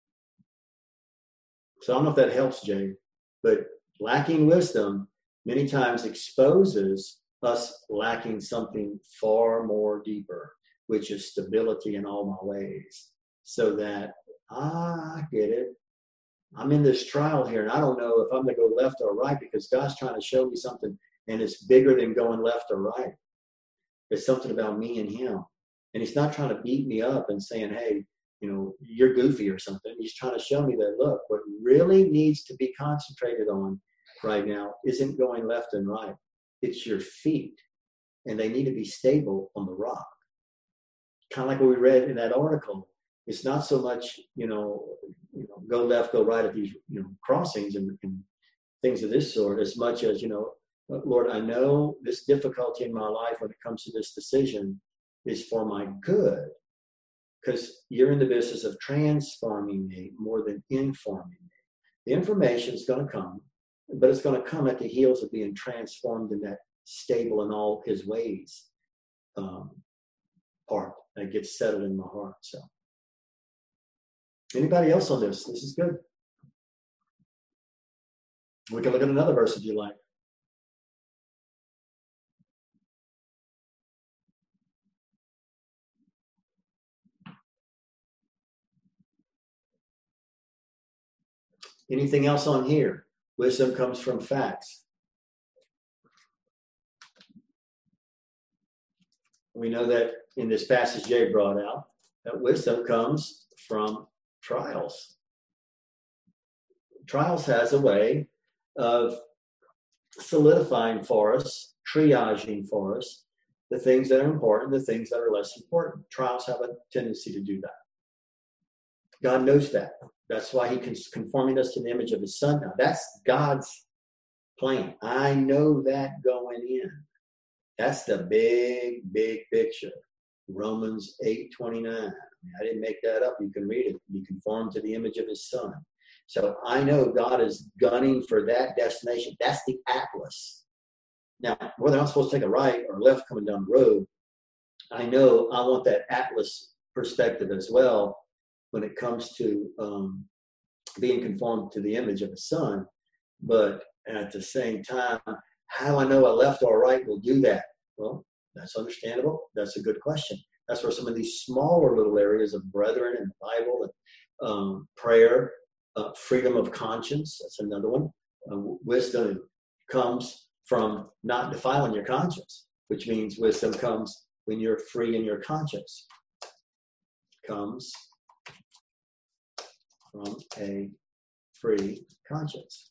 So I don't know if that helps, Jane, but lacking wisdom many times exposes us lacking something far more deeper, which is stability in all my ways. So that, ah, I get it. I'm in this trial here, and I don't know if I'm going to go left or right because God's trying to show me something, and it's bigger than going left or right. It's something about me and him. And he's not trying to beat me up and saying, hey, you know, you're goofy or something. He's trying to show me that, look, what really needs to be concentrated on right now isn't going left and right. It's your feet, and they need to be stable on the rock. Kind of like what we read in that article. It's not so much, you know, you know, go left, go right at these, you know, crossings and, and things of this sort, as much as, you know, Lord, I know this difficulty in my life when it comes to this decision is for my good, because you're in the business of transforming me more than informing me. The information is going to come, but it's going to come at the heels of being transformed in that stable in all his ways um, part that gets settled in my heart. So. Anybody else on this? This is good. We can look at another verse if you like. Anything else on here? Wisdom comes from facts. We know that in this passage Jay brought out, that wisdom comes from trials. Trials has a way of solidifying for us, triaging for us, the things that are important, the things that are less important. Trials have a tendency to do that. God knows that. That's why he's conforming us to the image of his son now. That's God's plan. I know that going in. That's the big, big picture. Romans eight twenty-nine. I didn't make that up. You can read it. Be conformed to the image of his son. So I know God is gunning for that destination. That's the atlas. Now, whether I'm supposed to take a right or left coming down the road, I know I want that atlas perspective as well when it comes to um, being conformed to the image of his son. But at the same time, how do I know a left or a right will do that? Well, that's understandable. That's a good question. That's where some of these smaller little areas of brethren and Bible and um, prayer, uh, freedom of conscience, that's another one. Uh, wisdom comes from not defiling your conscience, which means wisdom comes when you're free in your conscience. Comes from a free conscience.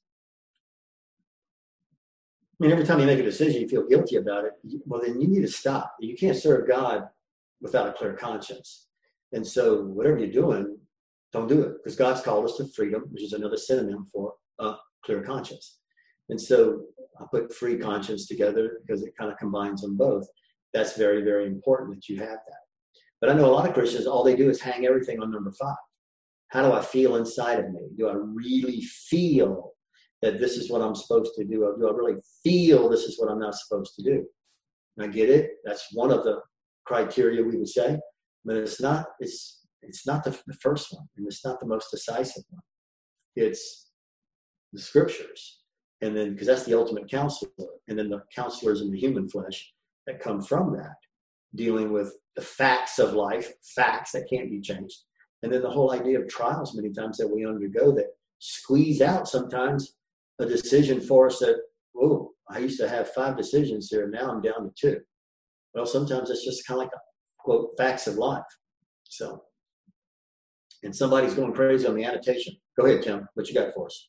I mean, every time you make a decision, you feel guilty about it. Well, then you need to stop. You can't serve God without a clear conscience. And so whatever you're doing, don't do it, because God's called us to freedom, which is another synonym for a clear conscience. And so I put free conscience together because it kind of combines them both. That's very, very important that you have that. But I know a lot of Christians, all they do is hang everything on number five. How do I feel inside of me? Do I really feel that this is what I'm supposed to do? Or do I really feel this is what I'm not supposed to do? And I get it. That's one of the criteria we would say, but it's not, it's, it's not the, the first one, and it's not the most decisive one. It's the scriptures. And then, because that's the ultimate counselor, and then the counselors in the human flesh that come from that, dealing with the facts of life, facts that can't be changed. And then the whole idea of trials many times that we undergo that squeeze out sometimes a decision for us that, oh, I used to have five decisions here, now I'm down to two. Well, sometimes it's just kind of like a, quote, facts of life. So, and somebody's going crazy on the annotation. Go ahead, Tim. What you got for us?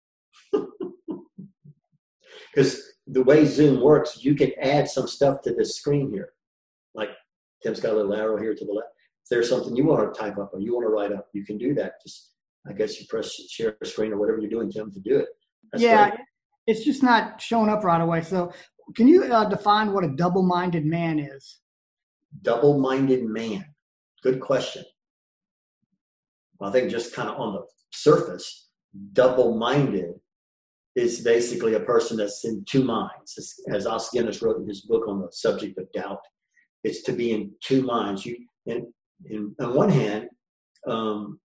Because the way Zoom works, you can add some stuff to this screen here. Like Tim's got a little arrow here to the left. If there's something you want to type up or you want to write up, you can do that. Just, I guess you press share screen or whatever you're doing, Tim, to do it. That's yeah, great. It's just not showing up right away. So can you uh, define what a double-minded man is? Double-minded man. Good question. Well, I think just kind of on the surface, double-minded is basically a person that's in two minds. As Os Guinness wrote in his book on the subject of doubt, it's to be in two minds. You, in, in, on one hand, um,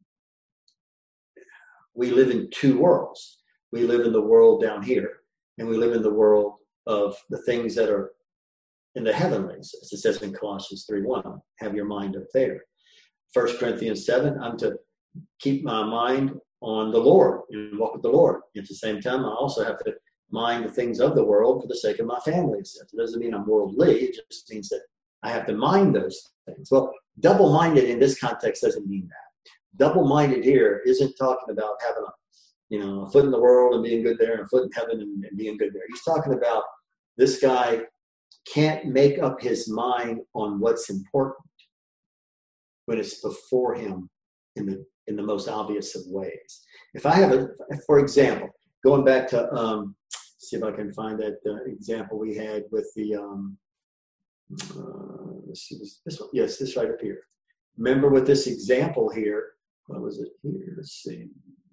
we live in two worlds. We live in the world down here, and we live in the world of the things that are in the heavenlies, as it says in Colossians three one. Have your mind up there. First Corinthians seven, I'm to keep my mind on the Lord and walk with the Lord. At the same time, I also have to mind the things of the world for the sake of my family. It doesn't mean I'm worldly. It just means that I have to mind those things. Well, double-minded in this context doesn't mean that. Double-minded here isn't talking about having a, you know, a foot in the world and being good there and a foot in heaven and, and being good there. He's talking about this guy can't make up his mind on what's important when it's before him in the in the most obvious of ways. If I have a, for example, going back to, um, see if I can find that uh, example we had with the, um, uh, let's see, this, this one, yes, this right up here. Remember with this example here, what was it here? Let's see.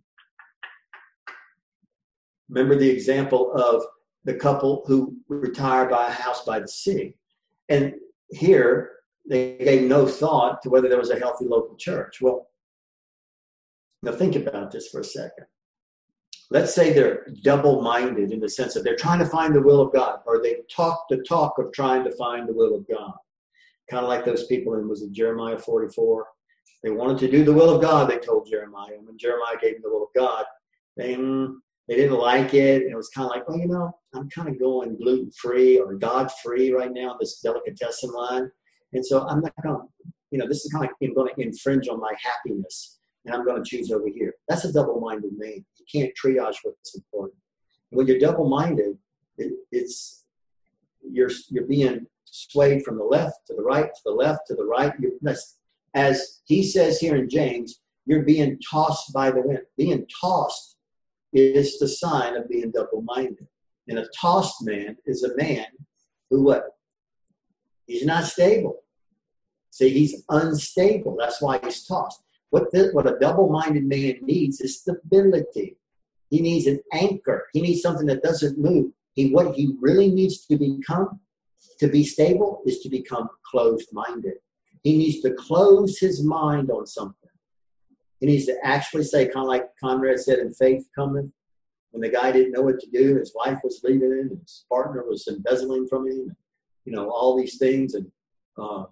Remember the example of the couple who retired by a house by the sea. And here, they gave no thought to whether there was a healthy local church. Well, now think about this for a second. Let's say they're double-minded in the sense that they're trying to find the will of God, or they talk the talk of trying to find the will of God. Kind of like those people in, was it Jeremiah forty-four? They wanted to do the will of God, they told Jeremiah. And when Jeremiah gave them the will of God, they, they didn't like it. And it was kind of like, well, you know, I'm kind of going gluten-free or God-free right now, this delicatessen line. And so I'm not going to, you know, this is kind of like going to infringe on my happiness. And I'm going to choose over here. That's a double-minded man. You can't triage what's important. When you're double-minded, it, it's you're you're being swayed from the left to the right, to the left, to the right. You're, as he says here in James, you're being tossed by the wind. Being tossed is the sign of being double-minded. And a tossed man is a man who what? He's not stable. See, he's unstable. That's why he's tossed. What, the, what a double-minded man needs is stability. He needs an anchor. He needs something that doesn't move. He, what he really needs to become, to be stable, is to become closed-minded. He needs to close his mind on something. He needs to actually say, kind of like Conrad said in Faith Cometh, when the guy didn't know what to do, his wife was leaving him, his partner was embezzling from him, you know, all these things, and um,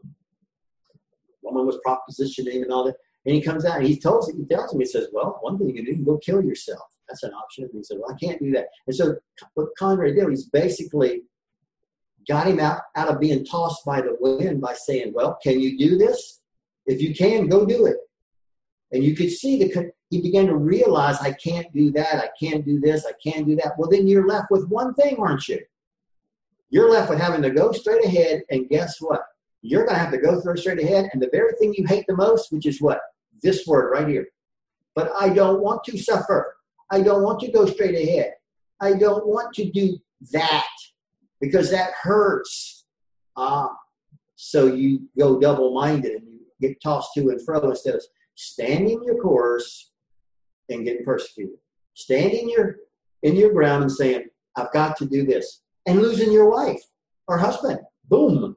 woman was propositioning and all that. And he comes out and he tells he tells him, he says, well, one thing you can do, you can go kill yourself. That's an option. And he said, well, I can't do that. And so what Conrad did, he's basically got him out, out of being tossed by the wind by saying, well, can you do this? If you can, go do it. And you could see the he began to realize, I can't do that. I can't do this. I can't do that. Well, then you're left with one thing, aren't you? You're left with having to go straight ahead. And guess what? You're going to have to go through straight ahead. And the very thing you hate the most, which is what? This word right here. But I don't want to suffer. I don't want to go straight ahead. I don't want to do that because that hurts. Ah, so you go double-minded and you get tossed to and fro instead of standing your course and getting persecuted. Standing your in your ground and saying, I've got to do this. And losing your wife or husband. Boom.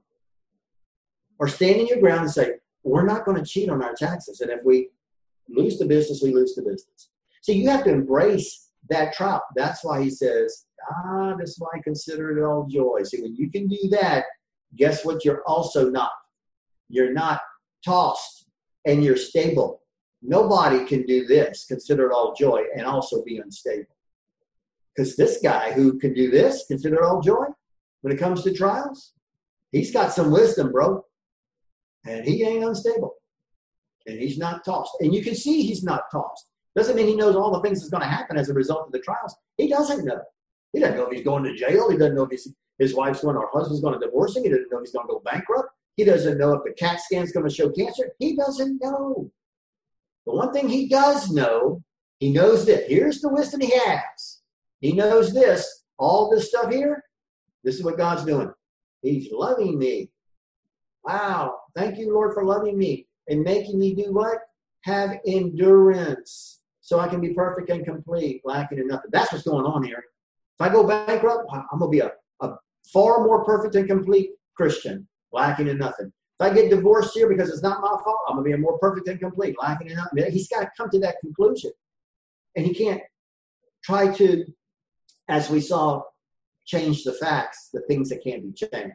Or standing your ground and say, we're not going to cheat on our taxes. And if we lose the business, we lose the business. So you have to embrace that trial. That's why he says, ah, that's why I consider it all joy. See, when you can do that, guess what? You're also not. You're not tossed and you're stable. Nobody can do this, consider it all joy, and also be unstable. Because this guy who can do this, consider it all joy, when it comes to trials, he's got some wisdom, bro. And he ain't unstable. And he's not tossed. And you can see he's not tossed. Doesn't mean he knows all the things that's going to happen as a result of the trials. He doesn't know. He doesn't know if he's going to jail. He doesn't know if his, his wife's going or husband's going to divorce him. He doesn't know if he's going to go bankrupt. He doesn't know if the CAT scan's going to show cancer. He doesn't know. But one thing he does know, he knows that here's the wisdom he has. He knows this. All this stuff here, this is what God's doing. He's loving me. Wow. Thank you, Lord, for loving me and making me do what? Have endurance so I can be perfect and complete, lacking in nothing. That's what's going on here. If I go bankrupt, I'm going to be a, a far more perfect and complete Christian, lacking in nothing. If I get divorced here because it's not my fault, I'm going to be a more perfect and complete, lacking in nothing. He's got to come to that conclusion. And he can't try to, as we saw, change the facts, the things that can't be changed.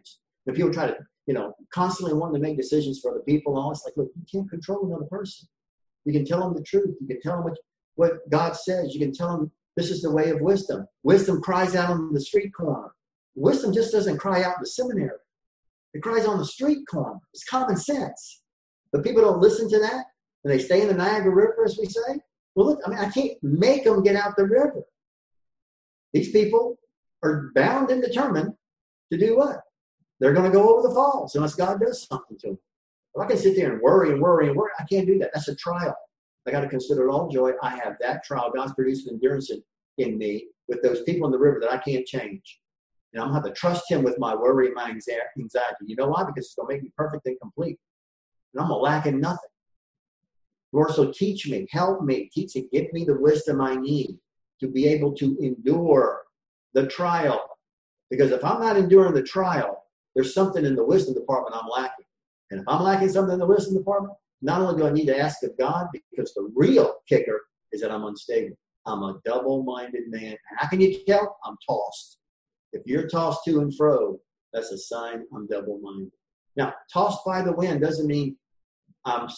When people try to, you know, constantly wanting to make decisions for other people, and all, it's like, look, you can't control another person. You can tell them the truth. You can tell them what, what God says. You can tell them this is the way of wisdom. Wisdom cries out on the street corner. Wisdom just doesn't cry out in the seminary. It cries on the street corner. It's common sense. But people don't listen to that, and they stay in the Niagara River, as we say. Well, look, I mean, I can't make them get out the river. These people are bound and determined to do what? They're going to go over the falls unless God does something to them. If I can sit there and worry and worry and worry, I can't do that. That's a trial. I got to consider it all joy. I have that trial. God's produced endurance in, in me with those people in the river that I can't change. And I'm going to have to trust him with my worry and my anxiety. You know why? Because it's going to make me perfect and complete. And I'm going to lack in nothing. Lord, so teach me, help me, teach me, give me the wisdom I need to be able to endure the trial. Because if I'm not enduring the trial, there's something in the wisdom department I'm lacking. And if I'm lacking something in the wisdom department, not only do I need to ask of God, because the real kicker is that I'm unstable. I'm a double-minded man. How can you tell? I'm tossed. If you're tossed to and fro, that's a sign I'm double-minded. Now, tossed by the wind doesn't mean I'm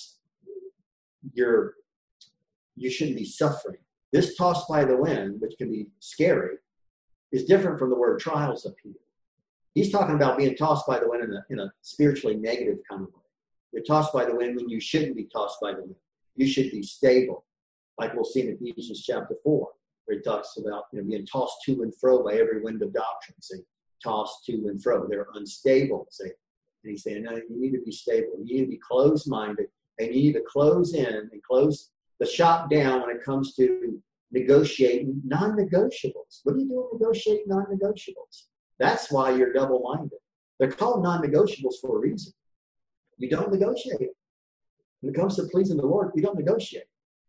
you're you shouldn't be suffering. This tossed by the wind, which can be scary, is different from the word trials up here. He's talking about being tossed by the wind in a, in a spiritually negative kind of way. You're tossed by the wind when you shouldn't be tossed by the wind. You should be stable, like we'll see in Ephesians chapter four, where he talks about, you know, being tossed to and fro by every wind of doctrine. Say, tossed to and fro. They're unstable. Say, and he's saying, no, you need to be stable. You need to be closed-minded, and you need to close in and close the shop down when it comes to negotiating non-negotiables. What do you do when negotiating non-negotiables? That's why you're double-minded. They're called non-negotiables for a reason. You don't negotiate. When it comes to pleasing the Lord, we don't negotiate.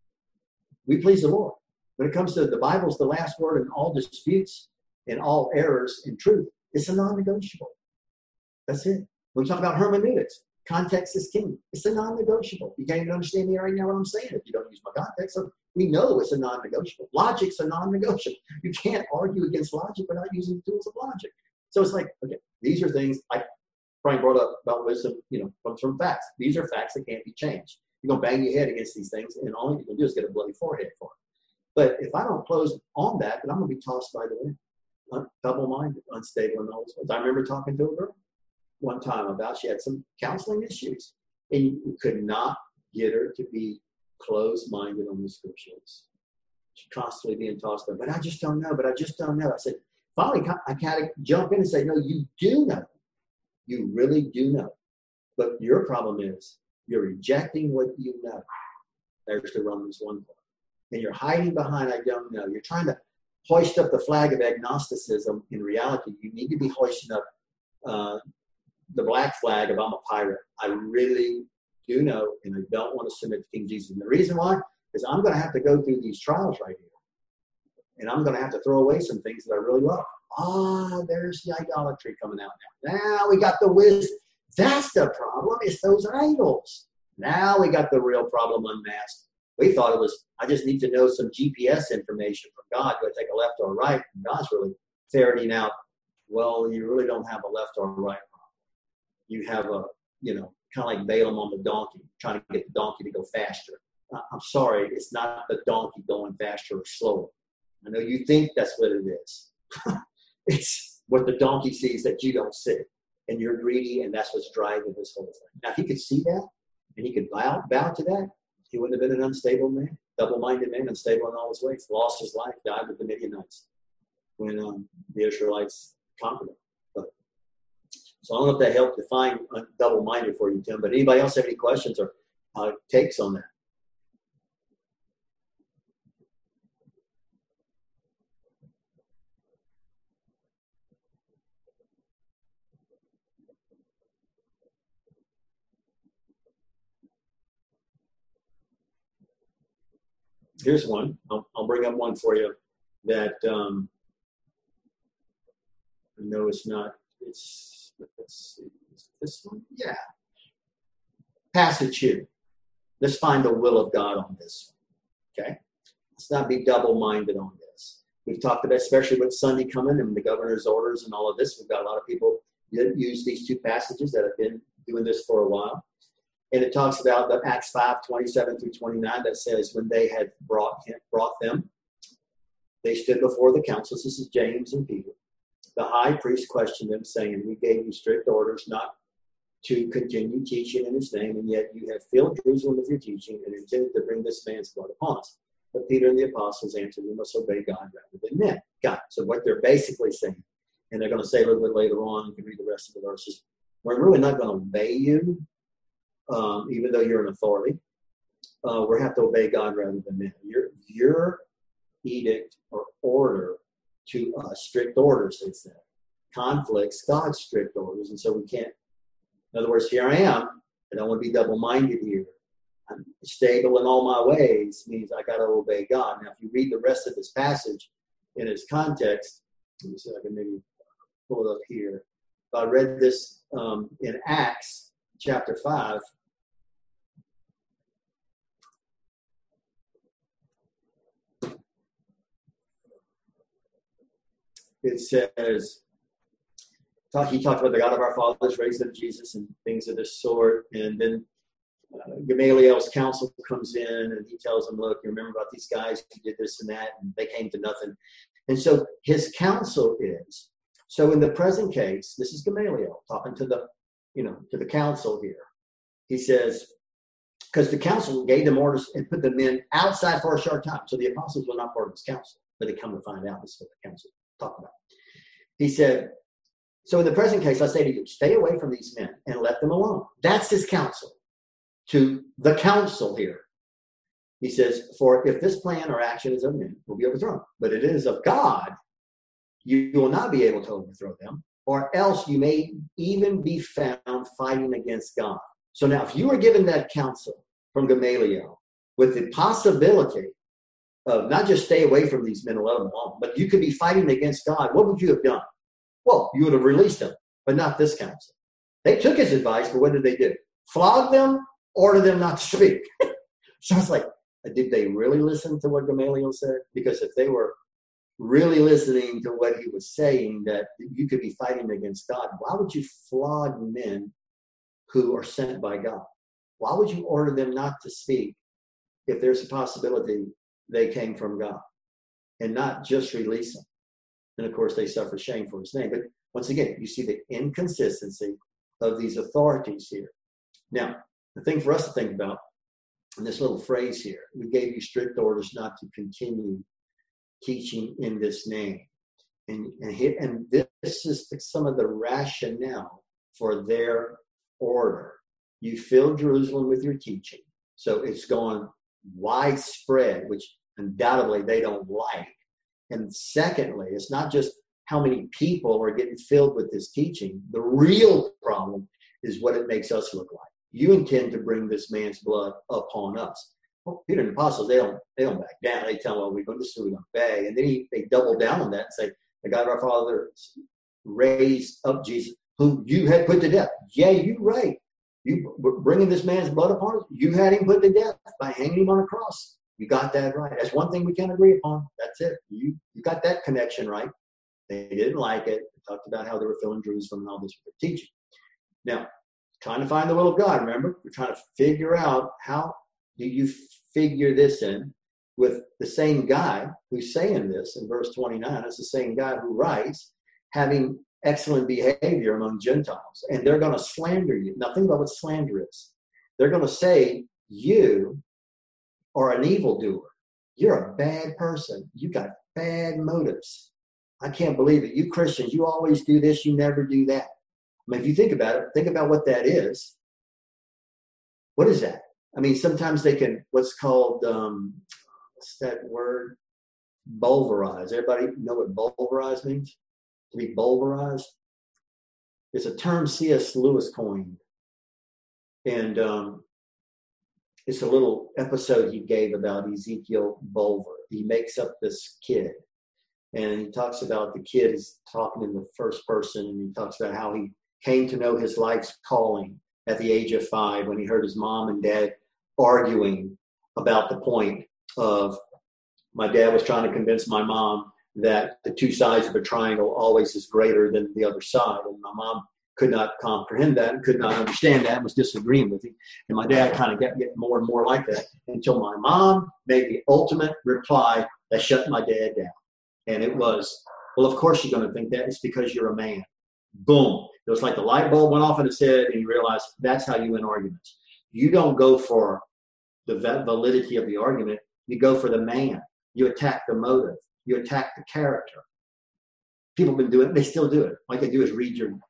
We please the Lord. When it comes to the Bible's the last word in all disputes and all errors in truth, it's a non-negotiable. That's it. When we talk about hermeneutics, context is king. It's a non-negotiable. You can't even understand me right now what I'm saying if you don't use my context. So we know it's a non-negotiable. Logic's a non-negotiable. You can't argue against logic without using the tools of logic. So it's like, okay, these are things I Frank brought up about wisdom, you know, comes from facts. These are facts that can't be changed. You're going to bang your head against these things, and all you can do is get a bloody forehead for it. But if I don't close on that, then I'm going to be tossed by the wind, double-minded, unstable in all those ways. I remember talking to a girl one time about she had some counseling issues, and you could not get her to be closed-minded on the scriptures. She's constantly being tossed by, but I just don't know, but I just don't know. I said, finally, I kind of jump in and say, no, you do know. You really do know. But your problem is you're rejecting what you know. There's the Romans one part. And you're hiding behind, I don't know. You're trying to hoist up the flag of agnosticism. In reality, you need to be hoisting up uh, the black flag of I'm a pirate. I really do know, and I don't want to submit to King Jesus. And the reason why is I'm going to have to go through these trials right here. And I'm going to have to throw away some things that I really love. Ah, there's the idolatry coming out now. Now we got the wisdom. That's the problem. It's those idols. Now we got the real problem unmasked. We thought it was, I just need to know some G P S information from God. Do I take a left or a right? And God's really ferreting out, well, you really don't have a left or a right problem. You have a, you know, kind of like Balaam on the donkey, trying to get the donkey to go faster. I'm sorry, it's not the donkey going faster or slower. I know you think that's what it is. It's what the donkey sees that you don't see. And you're greedy, and that's what's driving this whole thing. Now, if he could see that, and he could bow, bow to that, he wouldn't have been an unstable man, double-minded man, unstable in all his ways. Lost his life, died with the Midianites when um, the Israelites conquered him. But, so I don't know if that helped define double-minded for you, Tim, but anybody else have any questions or uh, takes on that? Here's one. I'll, I'll bring up one for you that um, I know it's not. It's let's see, is this one. Yeah. Passage here. Let's find the will of God on this one. Okay. Let's not be double-minded on this. We've talked about, especially with Sunday coming and the governor's orders and all of this. We've got a lot of people use these two passages that have been doing this for a while. And it talks about the Acts five, twenty-seven through twenty-nine that says when they had brought him, brought them, they stood before the councils. This is James and Peter. The high priest questioned them, saying, we gave you strict orders not to continue teaching in his name, and yet you have filled Jerusalem with your teaching and intended to bring this man's blood upon us. But Peter and the apostles answered, we must obey God rather than men. God. So what they're basically saying, and they're going to say a little bit later on, you can read the rest of the verses, we're really not going to obey you, um, even though you're an authority. Uh, we have to obey God rather than men. Your, your edict or order to us, strict orders, they said, conflicts God's strict orders, and so we can't. In other words, here I am. I don't want to be double-minded here. I'm stable in all my ways means I got to obey God. Now, if you read the rest of this passage in its context, let me see if I can maybe pull it up here. If I read this um, in Acts chapter five, it says, talk, he talked about the God of our fathers raised up Jesus and things of this sort. And then uh, Gamaliel's counsel comes in and he tells them, look, you remember about these guys who did this and that, and they came to nothing. And so his counsel is, so in the present case, this is Gamaliel talking to the, you know, to the council here. He says, because the council gave them orders and put them in outside for a short time. So the apostles were not part of this council, but they come to find out this is what the council talked about. He said, so in the present case, I say to you, stay away from these men and let them alone. That's his counsel to the council here. He says, for if this plan or action is of men, will be overthrown. But it is of God, you will not be able to overthrow them, or else you may even be found fighting against God. So now, if you were given that counsel from Gamaliel with the possibility of not just stay away from these men and let them alone, but you could be fighting against God, what would you have done? Well, you would have released them, but not this council. They took his advice, but what did they do? Flog them, order them not to speak. So I was like, did they really listen to what Gamaliel said? Because if they were really listening to what he was saying, that you could be fighting against God, why would you flog men who are sent by God? Why would you order them not to speak if there's a possibility they came from God, and not just release them? And of course, they suffer shame for his name. But once again, you see the inconsistency of these authorities here. Now, the thing for us to think about, in this little phrase here, we gave you strict orders not to continue teaching in this name. And, and, here, and this is some of the rationale for their order. You filled Jerusalem with your teaching. So it's gone widespread, which undoubtedly they don't like. And secondly, it's not just how many people are getting filled with this teaching. The real problem is what it makes us look like. You intend to bring this man's blood upon us. Well, Peter and the apostles, they don't they don't back down. They tell them, well, we're going to do, we're going to obey. And then he, they double down on that and say, the God of our fathers raised up Jesus, whom you had put to death. Yeah, you're right. You were bringing this man's blood upon us. You had him put to death by hanging him on a cross. You got that right. That's one thing we can agree upon. That's it. You you got that connection right. They didn't like it. They talked about how they were filling Jerusalem and all this with their teaching. Now, trying to find the will of God, remember? We're trying to figure out how do you figure this in with the same guy who's saying this in verse twenty-nine. It's the same guy who writes, having excellent behavior among Gentiles. And they're going to slander you. Now, think about what slander is. They're going to say, you are an evildoer. You're a bad person. You got bad motives. I can't believe it. You Christians, you always do this. You never do that. I mean, if you think about it, think about what that is. What is that? I mean, sometimes they can, what's called, um, what's that word? Bulverize. Everybody know what bulverize means? To be bulverized? It's a term C S Lewis coined. And um, it's a little episode he gave about Ezekiel Bulver. He makes up this kid. And he talks about the kid is talking in the first person. And he talks about how he came to know his life's calling at the age of five when he heard his mom and dad arguing about the point of, my dad was trying to convince my mom that the two sides of a triangle always is greater than the other side. And my mom could not comprehend that, and could not understand that, and was disagreeing with him. And my dad kind of got getting more and more like that until my mom made the ultimate reply that shut my dad down. And it was, well, of course you're going to think that. It's because you're a man. Boom. It was like the light bulb went off in his head, and you realized that's how you win arguments. You don't go for the validity of the argument. You go for the man. You attack the motive. You attack the character. People have been doing it. They still do it. All they do is read your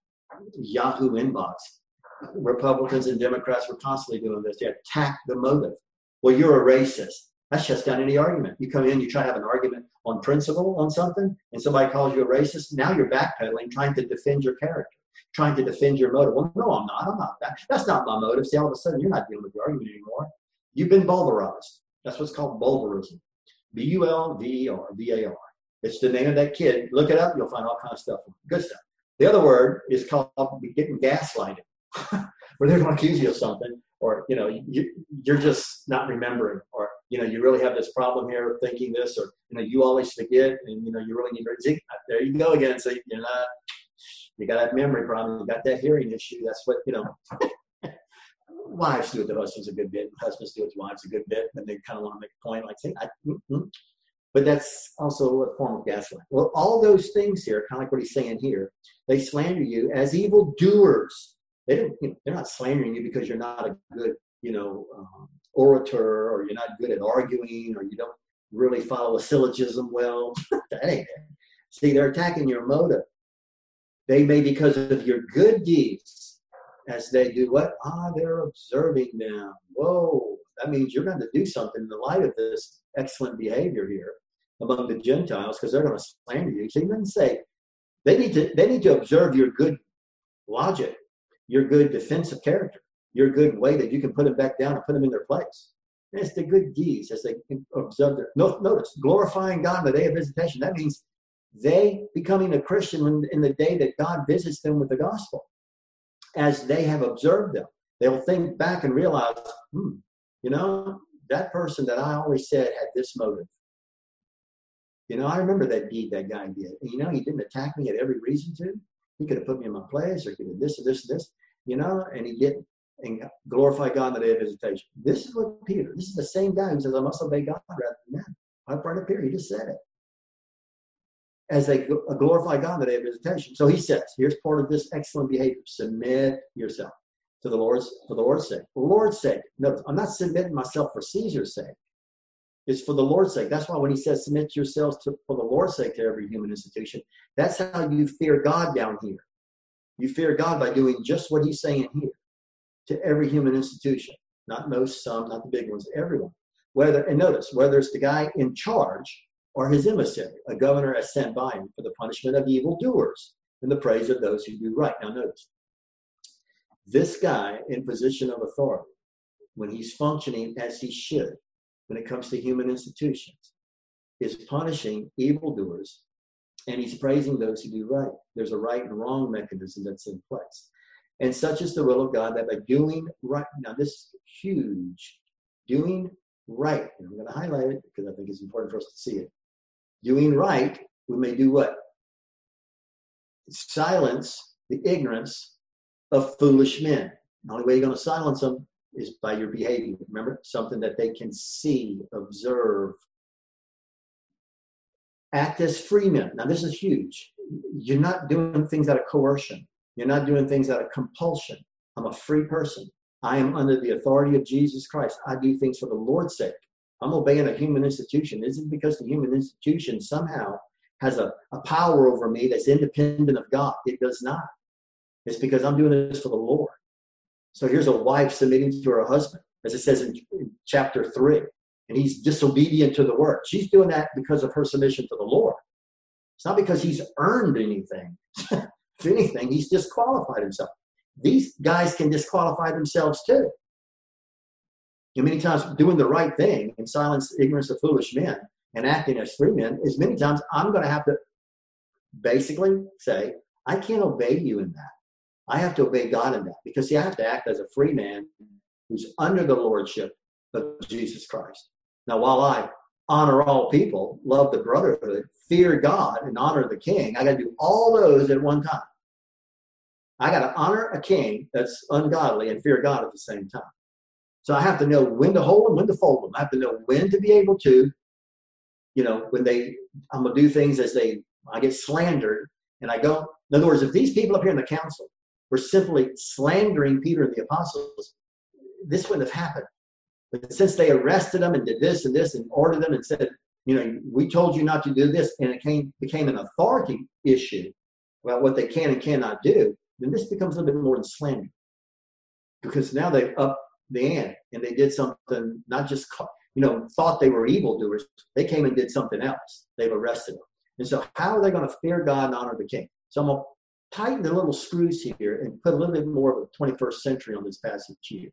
Yahoo inbox. Republicans and Democrats were constantly doing this. They attack the motive. Well, you're a racist. That shuts down any argument. You come in, you try to have an argument on principle on something, and somebody calls you a racist. Now you're backpedaling, trying to defend your character, trying to defend your motive. Well, no, I'm not. I'm not. That. That's not my motive. See, all of a sudden, you're not dealing with the argument anymore. You've been bulverized. That's what's called bulverism. B U L V E R, V A R. It's the name of that kid. Look it up. You'll find all kinds of stuff. Good stuff. The other word is called getting gaslighted, where they're going to accuse you of something, or, you know, you, you're just not remembering, or, you know, you really have this problem here of thinking this, or, you know, you always forget, and, you know, you really need to, there you go again. So you're not, you got that memory problem, you got that hearing issue. That's what, you know, wives do it to husbands a good bit, husbands do it to wives a good bit, and they kind of want to make a point like, say, I, mm-hmm. But that's also a form of gaslighting. Well, all those things here, kind of like what he's saying here, they slander you as evil doers. They don't, you know, they're not slandering you because you're not a good, you know, um, orator, or you're not good at arguing, or you don't really follow a syllogism well. That ain't it. See, they're attacking your motive. They may, because of your good deeds, as they do what? Ah, they're observing them. Whoa, that means you're going to do something in the light of this excellent behavior here among the Gentiles, because they're going to slander you. So he doesn't say, they need to they need to observe your good logic, your good defensive character, your good way that you can put them back down and put them in their place. And it's the good deeds as they observe their, notice, glorifying God in the day of visitation. That means they becoming a Christian in, in the day that God visits them with the gospel. As they have observed them, they'll think back and realize, hmm, you know, that person that I always said had this motive. You know, I remember that deed that guy did. And, you know, he didn't attack me, he had every reason to. He could have put me in my place, or he could have this or this or this, you know, and he didn't. And glorify God in the day of visitation. This is what Peter, this is the same guy who says, I must obey God rather than men. I've brought up here, he just said it. As they glorify God in the day of visitation. So he says, here's part of this excellent behavior. Submit yourself to the Lord's, for the Lord's sake. For the Lord's sake. No, I'm not submitting myself for Caesar's sake. It's for the Lord's sake. That's why when he says submit yourselves to, for the Lord's sake to every human institution, that's how you fear God down here. You fear God by doing just what he's saying here to every human institution. Not most, some, not the big ones, everyone. Whether, and notice, whether it's the guy in charge or his emissary, a governor as sent by him for the punishment of evildoers and the praise of those who do right. Now notice, this guy in position of authority, when he's functioning as he should, when it comes to human institutions, is punishing evildoers, and he's praising those who do right. There's a right and wrong mechanism that's in place. And such is the will of God, that by doing right, now this is huge, doing right, and I'm going to highlight it because I think it's important for us to see it. Doing right, we may do what? Silence the ignorance of foolish men. The only way you're going to silence them is by your behavior. Remember, something that they can see, observe. Act as free men. Now, this is huge. You're not doing things out of coercion. You're not doing things out of compulsion. I'm a free person. I am under the authority of Jesus Christ. I do things for the Lord's sake. I'm obeying a human institution. Is it because the human institution somehow has a, a power over me that's independent of God? It does not. It's because I'm doing this for the Lord. So here's a wife submitting to her husband, as it says in, in chapter three, and he's disobedient to the word. She's doing that because of her submission to the Lord. It's not because he's earned anything. If anything, he's disqualified himself. These guys can disqualify themselves too. And many times doing the right thing and silence the ignorance of foolish men and acting as free men is many times I'm going to have to basically say, I can't obey you in that. I have to obey God in that, because see, I have to act as a free man who's under the lordship of Jesus Christ. Now, while I honor all people, love the brotherhood, fear God, and honor the king, I got to do all those at one time. I got to honor a king that's ungodly and fear God at the same time. So I have to know when to hold them, when to fold them. I have to know when to be able to, you know, when they, I'm going to do things as they, I get slandered and I go, in other words, if these people up here in the council were simply slandering Peter and the apostles, this wouldn't have happened. But since they arrested them and did this and this and ordered them and said, you know, we told you not to do this, and it came, became an authority issue about what they can and cannot do, then this becomes a little bit more than slander. Because now they've upped the ante and they did something, not just, you know, thought they were evildoers. They came and did something else. They've arrested them. And so how are they going to fear God and honor the king? So I'm going to tighten the little screws here and put a little bit more of a twenty-first century on this passage here.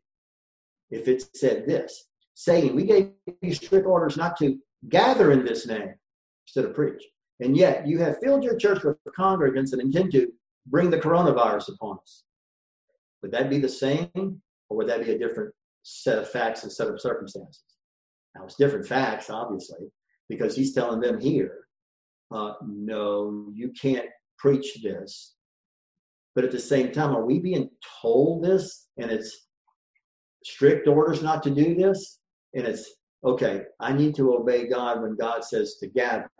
If it said this, saying, we gave you strict orders not to gather in this name instead of preach. And yet you have filled your church with congregants and intend to bring the coronavirus upon us. Would that be the same, or would that be a different set of facts and set of circumstances? Now, it's different facts, obviously, because he's telling them here, uh, no, you can't preach this. But at the same time, are we being told this, and it's strict orders not to do this? And it's, okay, I need to obey God when God says to gather.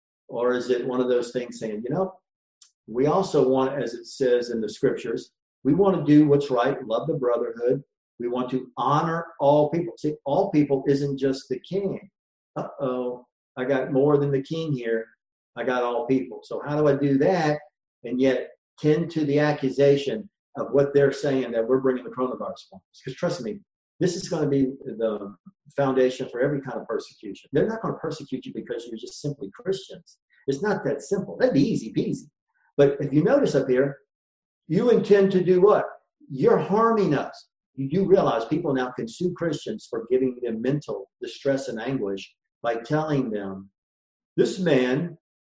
Or is it one of those things saying, you know, we also want, as it says in the scriptures, we want to do what's right, love the brotherhood. We want to honor all people. See, all people isn't just the king. Uh-oh, I got more than the king here. I got all people. So how do I do that and yet tend to the accusation of what they're saying that we're bringing the coronavirus on? Because trust me, this is going to be the foundation for every kind of persecution. They're not going to persecute you because you're just simply Christians. It's not that simple. That'd be easy peasy. But if you notice up here, you intend to do what? You're harming us. You do realize people now can sue Christians for giving them mental distress and anguish by telling them, this man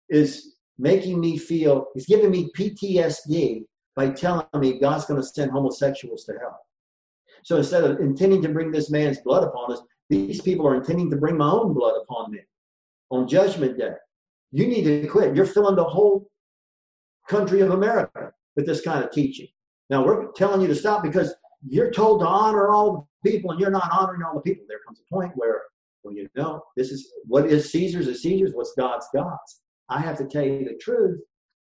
is making me feel, he's giving me P T S D by telling me God's going to send homosexuals to hell. So instead of intending to bring this man's blood upon us, these people are intending to bring my own blood upon me on Judgment Day. You need to quit. You're filling the whole country of America with this kind of teaching. Now, we're telling you to stop because you're told to honor all the people and you're not honoring all the people. There comes a point where, well, you know, this is what is Caesar's is Caesar's, what's God's God's. I have to tell you the truth.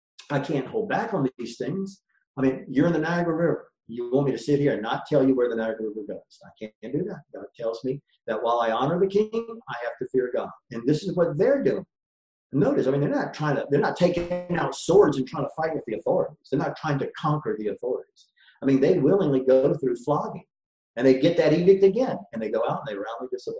I can't hold back on these things. I mean, you're in the Niagara River. You want me to sit here and not tell you where the Niagara River goes. I can't do that. God tells me that while I honor the king, I have to fear God. And this is what they're doing. Notice, I mean, they're not trying to, they're not taking out swords and trying to fight with the authorities. They're not trying to conquer the authorities. I mean, they willingly go through flogging. And they get that edict again. And they go out and they roundly disobey.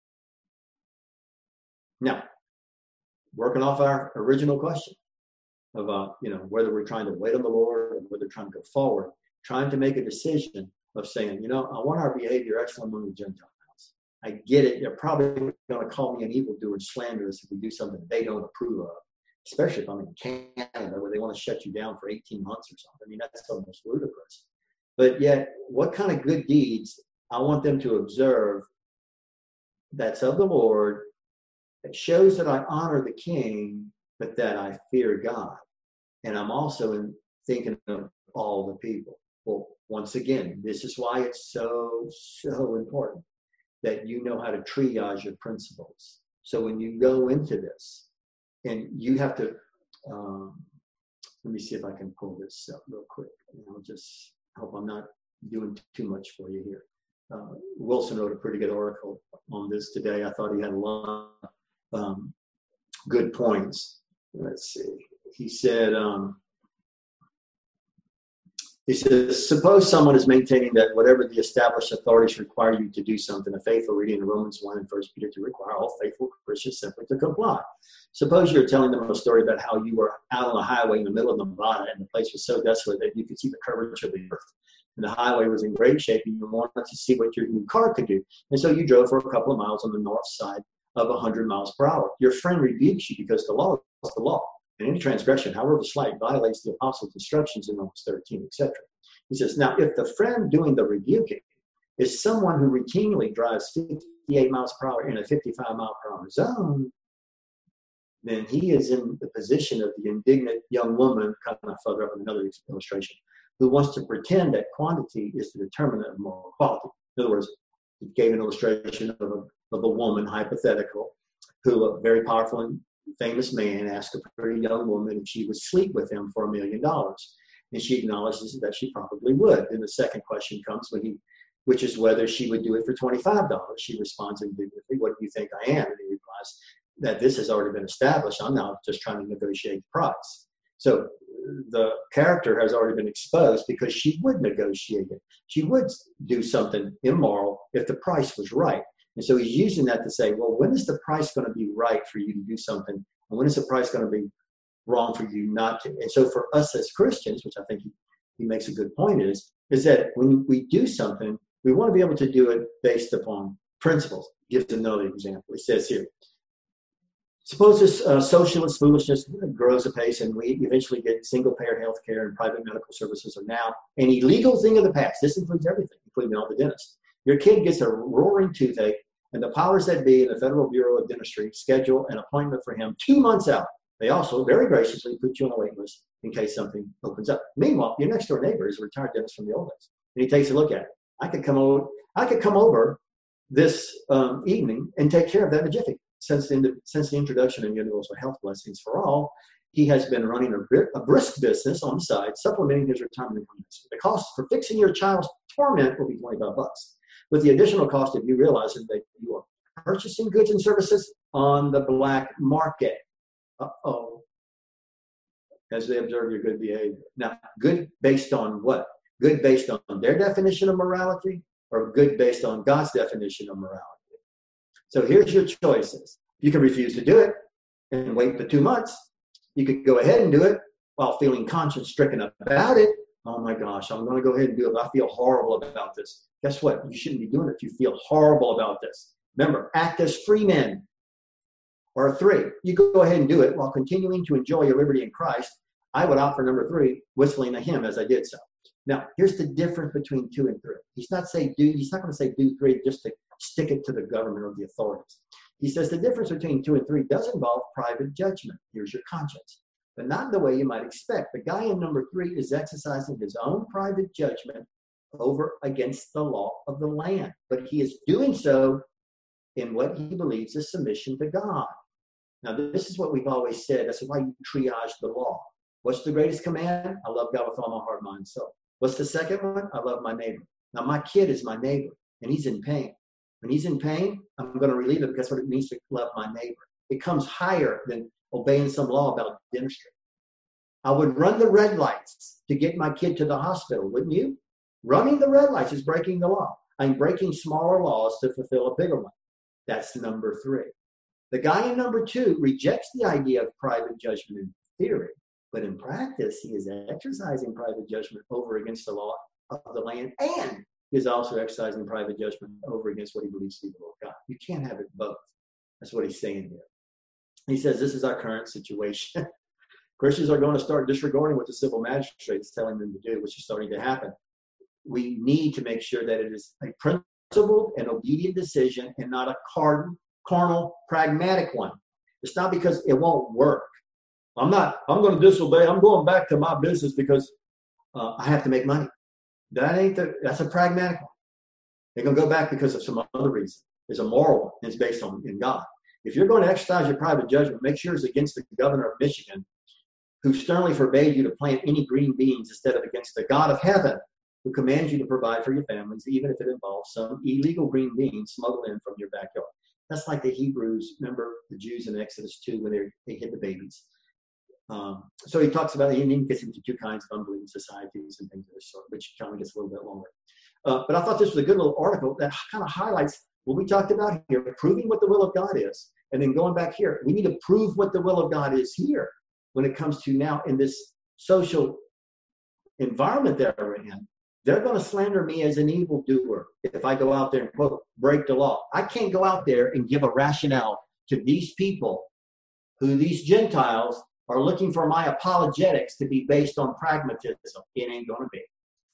Now, working off our original question of, uh, you know, whether we're trying to wait on the Lord or whether we're trying to go forward, trying to make a decision of saying, you know, I want our behavior excellent among the Gentiles. I get it. They're probably going to call me an evildoer and slanderous if we do something they don't approve of, especially if I'm in Canada where they want to shut you down for eighteen months or something. I mean, that's almost ludicrous. But yet, what kind of good deeds I want them to observe that's of the Lord, that shows that I honor the king, but that I fear God. And I'm also in thinking of all the people. Well, once again, this is why it's so, so important that you know how to triage your principles. So when you go into this, and you have to, um, let me see if I can pull this up real quick. And I'll just hope I'm not doing too much for you here. Uh, Wilson wrote a pretty good article on this today. I thought he had a lot of um, good points. Let's see. He said, um, He says, suppose someone is maintaining that whatever the established authorities require you to do something, a faithful reading of Romans one and First Peter to require all faithful Christians simply to comply. Suppose you're telling them a story about how you were out on a highway in the middle of Nevada and the place was so desolate that you could see the curvature of the earth. And the highway was in great shape and you wanted to see what your new car could do. And so you drove for a couple of miles on the north side of one hundred miles per hour. Your friend rebukes you because the law is the law. And any transgression, however slight, violates the apostles' instructions in Romans thirteen, et cetera. He says, now, if the friend doing the rebuking is someone who routinely drives fifty-eight miles per hour in a fifty-five mile per hour zone, then he is in the position of the indignant young woman, kind of further up in another illustration, who wants to pretend that quantity is the determinant of moral quality. In other words, he gave an illustration of a, of a woman, hypothetical, who a very powerful and famous man asked a pretty young woman if she would sleep with him for a million dollars. And she acknowledges that she probably would. And the second question comes when he, which is whether she would do it for twenty-five dollars. She responds indignantly, "What do you think I am?" And he replies that this has already been established. I'm now just trying to negotiate the price. So the character has already been exposed because she would negotiate it. She would do something immoral if the price was right. And so he's using that to say, well, when is the price going to be right for you to do something? And when is the price going to be wrong for you not to? And so for us as Christians, which I think he, he makes a good point is, is that when we do something, we want to be able to do it based upon principles. He gives another example. He says here, suppose this uh, socialist foolishness grows apace and we eventually get single-payer health care and private medical services are now an illegal thing of the past. This includes everything, including all the dentists. Your kid gets a roaring toothache, and the powers that be in the Federal Bureau of Dentistry schedule an appointment for him two months out. They also very graciously put you on a wait list in case something opens up. Meanwhile, your next door neighbor is a retired dentist from the old days, and he takes a look at it. I could come over. I could come over this um, evening and take care of that in a jiffy. Since the, since the introduction of universal health blessings for all, he has been running a, a brisk business on the side, supplementing his retirement income. The cost for fixing your child's torment will be twenty-five bucks. With the additional cost of you realizing that you are purchasing goods and services on the black market. Uh-oh. As they observe your good behavior. Now, good based on what? Good based on their definition of morality or good based on God's definition of morality? So here's your choices. You can refuse to do it and wait the two months. You could go ahead and do it while feeling conscience stricken about it. Oh my gosh, I'm going to go ahead and do it. I feel horrible about this. Guess what? You shouldn't be doing it if you feel horrible about this. Remember, act as free men. Or three, you go ahead and do it while continuing to enjoy your liberty in Christ. I would opt for number three, whistling a hymn as I did so. Now, here's the difference between two and three. He's not saying do. He's not going to say do three just to stick it to the government or the authorities. He says the difference between two and three does involve private judgment. Here's your conscience. But not in the way you might expect. The guy in number three is exercising his own private judgment over against the law of the land. But he is doing so in what he believes is submission to God. Now, this is what we've always said. That's why you triage the law. What's the greatest command? I love God with all my heart, mind, and soul. What's the second one? I love my neighbor. Now, my kid is my neighbor, and he's in pain. When he's in pain, I'm going to relieve it because that's what it means to love my neighbor. It comes higher than obeying some law about dentistry. I would run the red lights to get my kid to the hospital, wouldn't you? Running the red lights is breaking the law. I'm breaking smaller laws to fulfill a bigger one. That's number three. The guy in number two rejects the idea of private judgment in theory, but in practice, he is exercising private judgment over against the law of the land, and he is also exercising private judgment over against what he believes to be the law of God. You can't have it both. That's what he's saying here. He says this is our current situation. Christians are going to start disregarding what the civil magistrate is telling them to do, which is starting to happen. We need to make sure that it is a principled and obedient decision and not a carnal, carnal, pragmatic one. It's not because it won't work. I'm not, I'm going to disobey. I'm going back to my business because uh, I have to make money. That ain't the, that's a pragmatic one. They're going to go back because of some other reason. It's a moral one. It's based on in God. If you're going to exercise your private judgment, make sure it's against the governor of Michigan, who sternly forbade you to plant any green beans instead of against the God of heaven, who commands you to provide for your families, even if it involves some illegal green beans smuggled in from your backyard. That's like the Hebrews, remember the Jews in Exodus two when they, they hid the babies. Um, so he talks about, he gets into two kinds of unbelieving societies and things of this sort, which kind of gets a little bit longer. Uh, but I thought this was a good little article that kind of highlights what we talked about here, proving what the will of God is. And then going back here, we need to prove what the will of God is here when it comes to now in this social environment that we're in. They're going to slander me as an evildoer if I go out there and, quote, break the law. I can't go out there and give a rationale to these people who these Gentiles are looking for my apologetics to be based on pragmatism. It ain't going to be.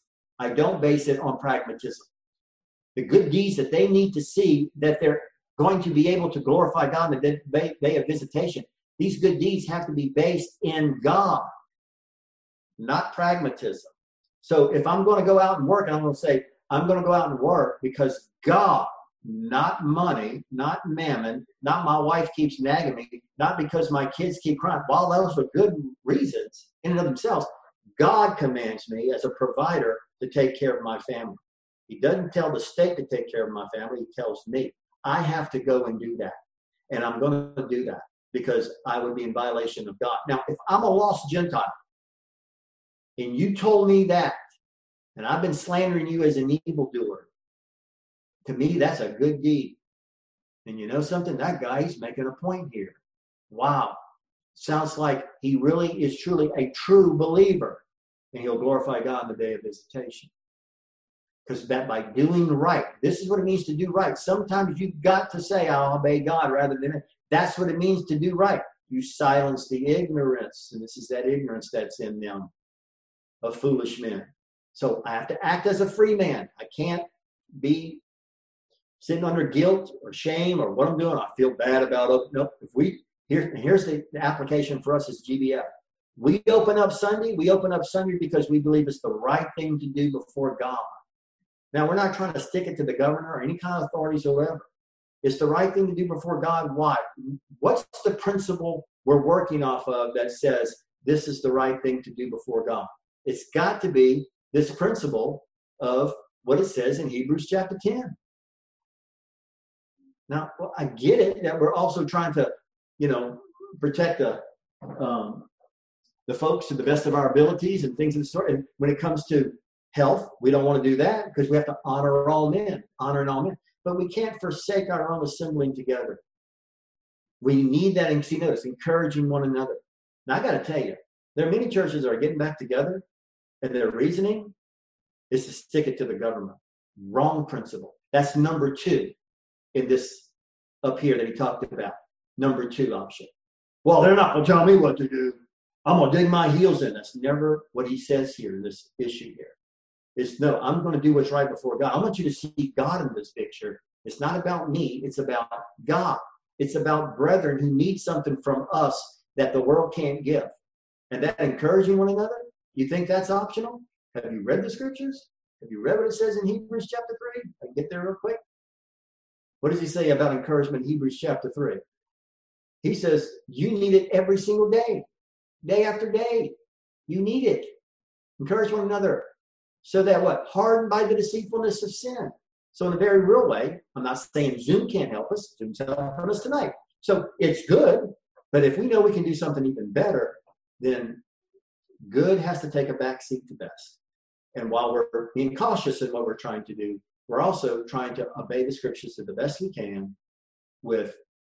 I don't base it on pragmatism. The good deeds that they need to see that they're going to be able to glorify God in the day of visitation, these good deeds have to be based in God, not pragmatism. So if I'm going to go out and work, and I'm going to say, I'm going to go out and work because God, not money, not mammon, not my wife keeps nagging me, not because my kids keep crying. While those are good reasons in and of themselves, God commands me as a provider to take care of my family. He doesn't tell the state to take care of my family. He tells me I have to go and do that. And I'm going to do that because I would be in violation of God. Now, if I'm a lost Gentile and you told me that, and I've been slandering you as an evildoer, to me, that's a good deed. And you know something? That guy, he's making a point here. Wow. Sounds like he really is truly a true believer. And he'll glorify God in the day of visitation. Because that by doing right, this is what it means to do right. Sometimes you've got to say, I'll obey God rather than it. That's what it means to do right. You silence the ignorance. And this is that ignorance that's in them of foolish men. So I have to act as a free man. I can't be sitting under guilt or shame or what I'm doing. I feel bad about it. Nope. If we here, here's the, the application for us as G B F. We open up Sunday. We open up Sunday because we believe it's the right thing to do before God. Now, we're not trying to stick it to the governor or any kind of authorities or whatever. It's the right thing to do before God. Why? What's the principle we're working off of that says this is the right thing to do before God? It's got to be this principle of what it says in Hebrews chapter ten. Now, well, I get it that we're also trying to, you know, protect the um, the folks to the best of our abilities and things of the sort. And when it comes to health, we don't want to do that because we have to honor all men, honor all men. But we can't forsake our own assembling together. We need that, and see, notice, encouraging one another. Now, I got to tell you, there are many churches that are getting back together, and their reasoning is to stick it to the government. Wrong principle. That's number two in this up here that he talked about. Number two option. Well, they're not going to tell me what to do. I'm going to dig my heels in. That's never what he says here in this issue here. It's no, I'm going to do what's right before God. I want you to see God in this picture. It's not about me. It's about God. It's about brethren who need something from us that the world can't give. And that encouraging one another, you think that's optional? Have you read the scriptures? Have you read what it says in Hebrews chapter three? I can get there real quick. What does he say about encouragement in Hebrews chapter three? He says, you need it every single day, day after day. You need it. Encourage one another. So that what? Hardened by the deceitfulness of sin. So in a very real way, I'm not saying Zoom can't help us. Zoom's helping us tonight. So it's good, but if we know we can do something even better, then good has to take a backseat to best. And while we're being cautious in what we're trying to do, we're also trying to obey the scriptures to the best we can with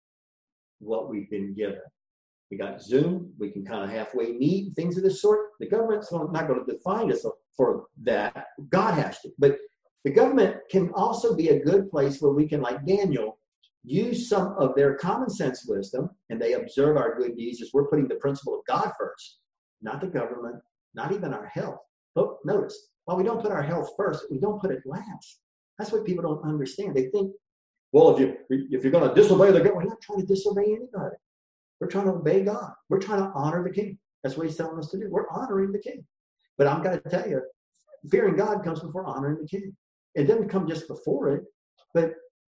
what we've been given. We got Zoom. We can kind of halfway meet, things of this sort. The government's not going to define us for that. God has to. But the government can also be a good place where we can, like Daniel, use some of their common sense wisdom, and they observe our good deeds as we're putting the principle of God first, not the government, not even our health. But notice, while we don't put our health first, we don't put it last. That's what people don't understand. They think, well, if, you, if you're going to disobey the government, we're not trying to disobey anybody. We're trying to obey God. We're trying to honor the king. That's what he's telling us to do. We're honoring the king. But I'm going to tell you, fearing God comes before honoring the king. It doesn't come just before it, but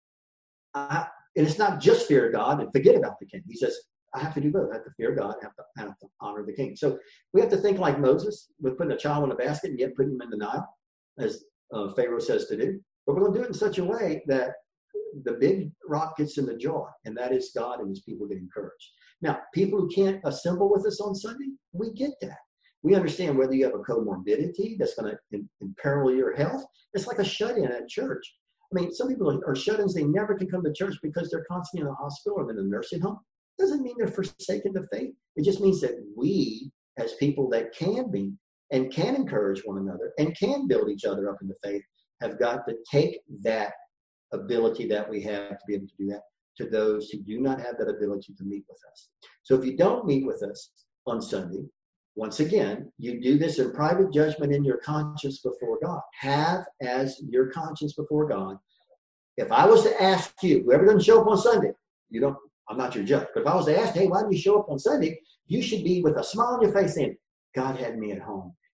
I, and it's not just fear God and forget about the king. He says, I have to do both. I have to fear God. I have to, I have to honor the king. So we have to think like Moses with putting a child in a basket and yet putting him in the Nile, as uh, Pharaoh says to do. But we're going to do it in such a way that the big rock gets in the jar, and that is God and his people get encouraged. Now, people who can't assemble with us on Sunday, we get that. We understand whether you have a comorbidity that's going to imperil your health. It's like a shut-in at church. I mean, some people are shut-ins. They never can come to church because they're constantly in the hospital or in a nursing home. It doesn't mean they're forsaken the faith. It just means that we, as people that can be and can encourage one another and can build each other up in the faith, have got to take that ability that we have to be able to do that to those who do not have that ability to meet with us. So if you don't meet with us on Sunday, once again, you do this in private judgment in your conscience before God. Have as your conscience before God. If I was to ask you, whoever doesn't show up on Sunday, you don't, I'm not your judge, but if I was to ask, hey, why didn't you show up on Sunday? You should be with a smile on your face saying, God had me at home.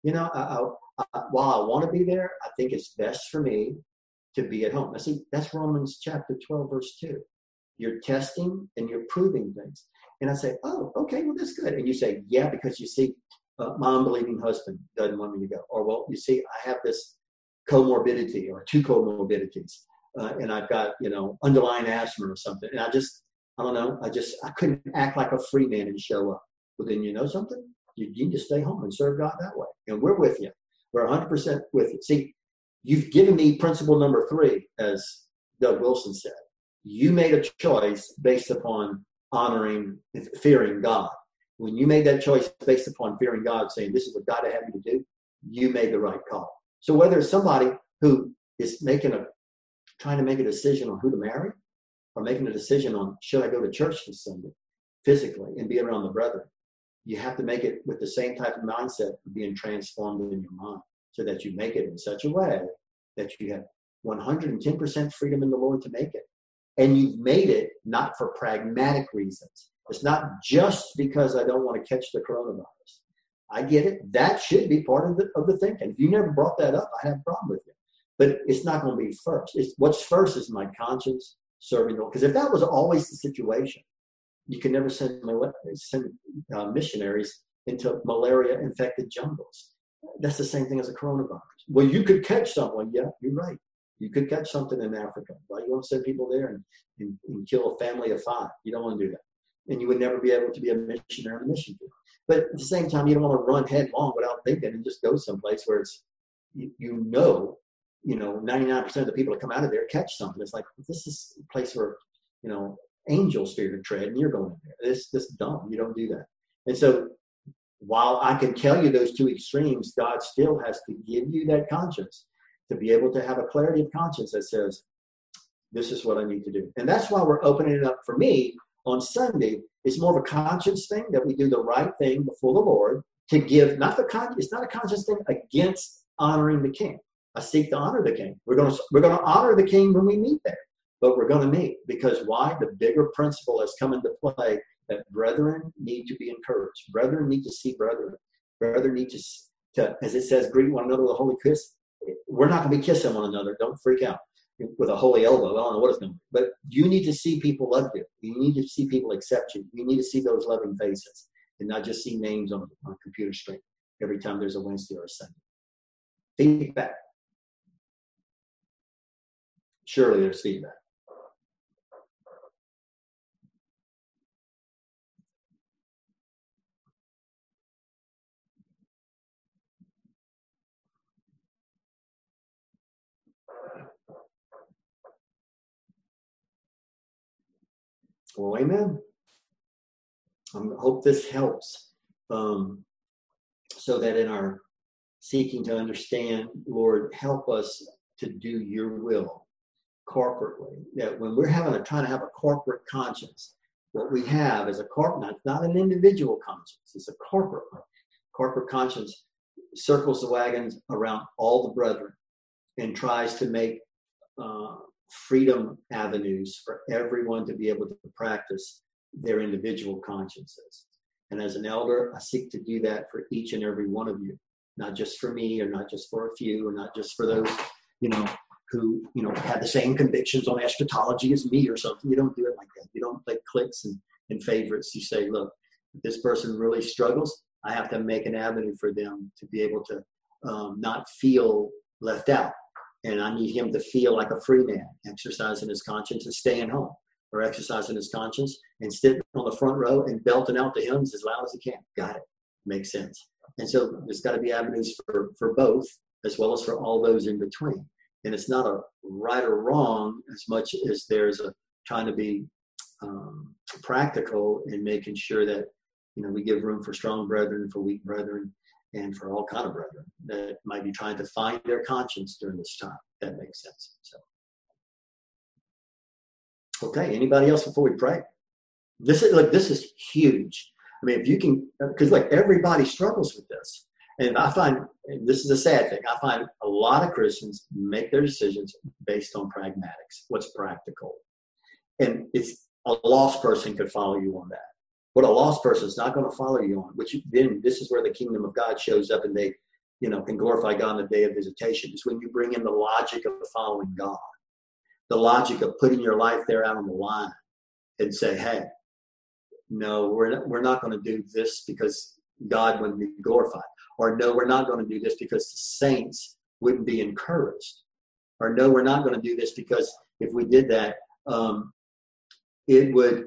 you know, I, I, I, while I want to be there, I think it's best for me to be at home. Now, see, that's Romans chapter twelve, verse two. You're testing and you're proving things. And I say, oh, okay, well, that's good. And you say, yeah, because you see, uh, my unbelieving husband doesn't want me to go. Or, well, you see, I have this comorbidity or two comorbidities. Uh, and I've got, you know, underlying asthma or something. And I just, I don't know, I just, I couldn't act like a free man and show up. Well, then you know something? You, you need to stay home and serve God that way. And we're with you. We're one hundred percent with you. See, you've given me principle number three, as Doug Wilson said. You made a choice based upon honoring and fearing God. When you made that choice based upon fearing God, saying this is what God had me to do, you made the right call. So whether it's somebody who is making a, trying to make a decision on who to marry, or making a decision on should I go to church this Sunday physically and be around the brethren, you have to make it with the same type of mindset of being transformed in your mind, so that you make it in such a way that you have one hundred ten percent freedom in the Lord to make it. And you've made it not for pragmatic reasons. It's not just because I don't want to catch the coronavirus. I get it. That should be part of the, of the thinking. If you never brought that up, I have a problem with you. But it's not going to be first. It's, what's first is my conscience serving the Lord. Because if that was always the situation, you could never send, send uh, missionaries into malaria-infected jungles. That's the same thing as a coronavirus. Well, you could catch someone. Yeah, you're right. You could catch something in Africa. Why you want to send people there and, and, and kill a family of five? You don't want to do that. And you would never be able to be a missionary on a mission field. But at the same time, you don't want to run headlong without thinking and just go someplace where it's, you, you know, you know, ninety-nine percent of the people that come out of there catch something. It's like, this is a place where, you know, angels fear to tread, and you're going there. It's just dumb. You don't do that. And so while I can tell you those two extremes, God still has to give you that conscience to be able to have a clarity of conscience that says, this is what I need to do. And that's why we're opening it up for me on Sunday. It's more of a conscience thing that we do the right thing before the Lord to give, not the con- it's not a conscious thing against honoring the King. I seek to honor the King. We're going to, we're going to honor the King when we meet there, but we're going to meet because why? The bigger principle has come into play that brethren need to be encouraged. Brethren need to see brethren. Brethren need to, to as it says, greet one another with a holy kiss. We're not going to be kissing one another. Don't freak out with a holy elbow. I don't know what it's going to be. But you need to see people love you. You need to see people accept you. You need to see those loving faces and not just see names on, on a computer screen every time there's a Wednesday or a Sunday. Feedback. Surely there's feedback. Well, amen. I hope this helps um, so that in our seeking to understand, Lord, help us to do your will corporately. That when we're having a, trying to have a corporate conscience, what we have is a corporate, not, not an individual conscience, it's a corporate one. Corporate conscience circles the wagons around all the brethren and tries to make uh, freedom avenues for everyone to be able to practice their individual consciences. And as an elder, I seek to do that for each and every one of you, not just for me or not just for a few or not just for those, you know, who, you know, have the same convictions on eschatology as me or something. You don't do it like that. You don't play clicks and, and favorites. You say, look, if this person really struggles, I have to make an avenue for them to be able to um, not feel left out. And I need him to feel like a free man, exercising his conscience and staying home, or exercising his conscience and sitting on the front row and belting out the hymns as loud as he can. Got it. Makes sense. And so there's got to be avenues for, for both, as well as for all those in between. And it's not a right or wrong as much as there's a trying to be um, practical in making sure that, you know, we give room for strong brethren, for weak brethren, and for all kind of brethren that might be trying to find their conscience during this time. That makes sense. So, okay. Anybody else before we pray? This is like this is huge. I mean, if you can, because like everybody struggles with this, and I find and this is a sad thing. I find a lot of Christians make their decisions based on pragmatics, what's practical, and it's a lost person could follow you on that. What a lost person is not going to follow you on, which then this is where the kingdom of God shows up, and they, you know, can glorify God on the day of visitation is when you bring in the logic of following God, the logic of putting your life there out on the line and say, hey, no, we're not, we're not going to do this because God wouldn't be glorified. Or no, we're not going to do this because the saints wouldn't be encouraged. Or no, we're not going to do this because if we did that, um, it would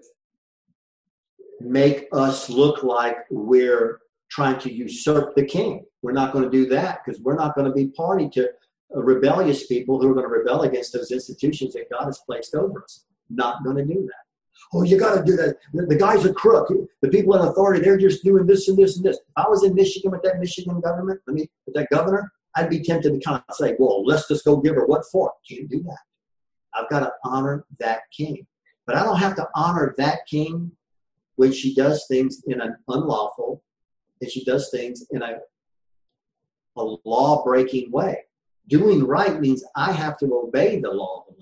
make us look like we're trying to usurp the king. We're not going to do that because we're not going to be party to uh, rebellious people who are going to rebel against those institutions that God has placed over us. Not going to do that. Oh, you got to do that. The, the guy's a crook. The people in authority, they're just doing this and this and this. If I was in Michigan with that Michigan government, I mean, with that governor, I'd be tempted to kind of say, well, let's just go give her what for. Can't do that. I've got to honor that king. But I don't have to honor that king when she does things in an unlawful, and she does things in a, a law-breaking way. Doing right means I have to obey the law of the land.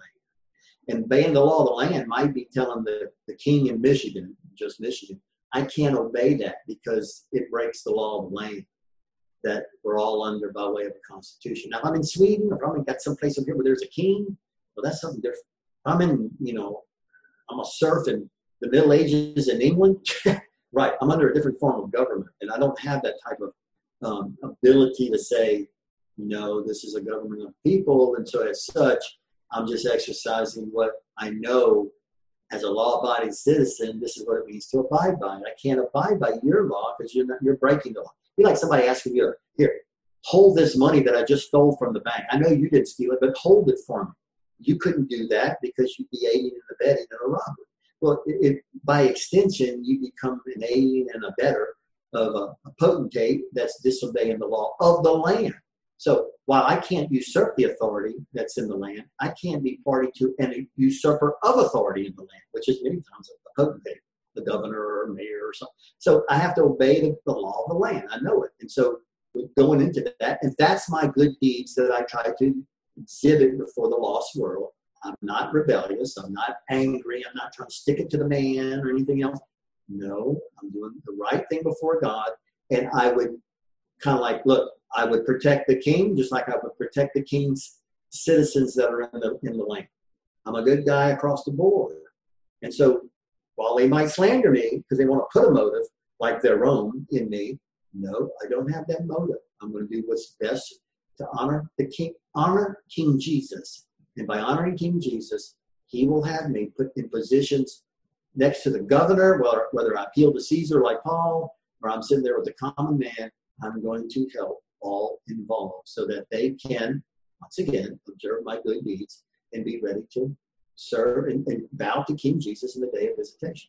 And obeying the law of the land might be telling the, the king in Michigan, just Michigan, I can't obey that because it breaks the law of the land that we're all under by way of a constitution. Now, if I'm in Sweden, or if I'm got someplace up here where there's a king, well, that's something different. If I'm in, you know, I'm a serf in the Middle Ages in England, right, I'm under a different form of government, and I don't have that type of um, ability to say, no, this is a government of people, and so as such, I'm just exercising what I know as a law-abiding citizen. This is what it means to abide by it. I can't abide by your law because you're not, you're breaking the law. It'd be like somebody asking you, here, hold this money that I just stole from the bank. I know you didn't steal it, but hold it for me. You couldn't do that because you'd be aiding and abetting in a robbery. Well, it, it, by extension, you become an aiding and abetter of a, a potentate that's disobeying the law of the land. So while I can't usurp the authority that's in the land, I can't be party to any usurper of authority in the land, which is many times a potentate, the governor or mayor or something. So I have to obey the, the law of the land. I know it. And so going into that, and that's my good deeds that I try to exhibit before the lost world. I'm not rebellious. I'm not angry. I'm not trying to stick it to the man or anything else. No, I'm doing the right thing before God. And I would kind of like, look, I would protect the king just like I would protect the king's citizens that are in the in the land. I'm a good guy across the board. And so while they might slander me because they want to put a motive like their own in me, no, I don't have that motive. I'm going to do what's best to honor the king, honor King Jesus. And by honoring King Jesus, he will have me put in positions next to the governor, whether, whether I appeal to Caesar like Paul, or I'm sitting there with the common man. I'm going to help all involved so that they can, once again, observe my good deeds and be ready to serve and, and bow to King Jesus in the day of visitation.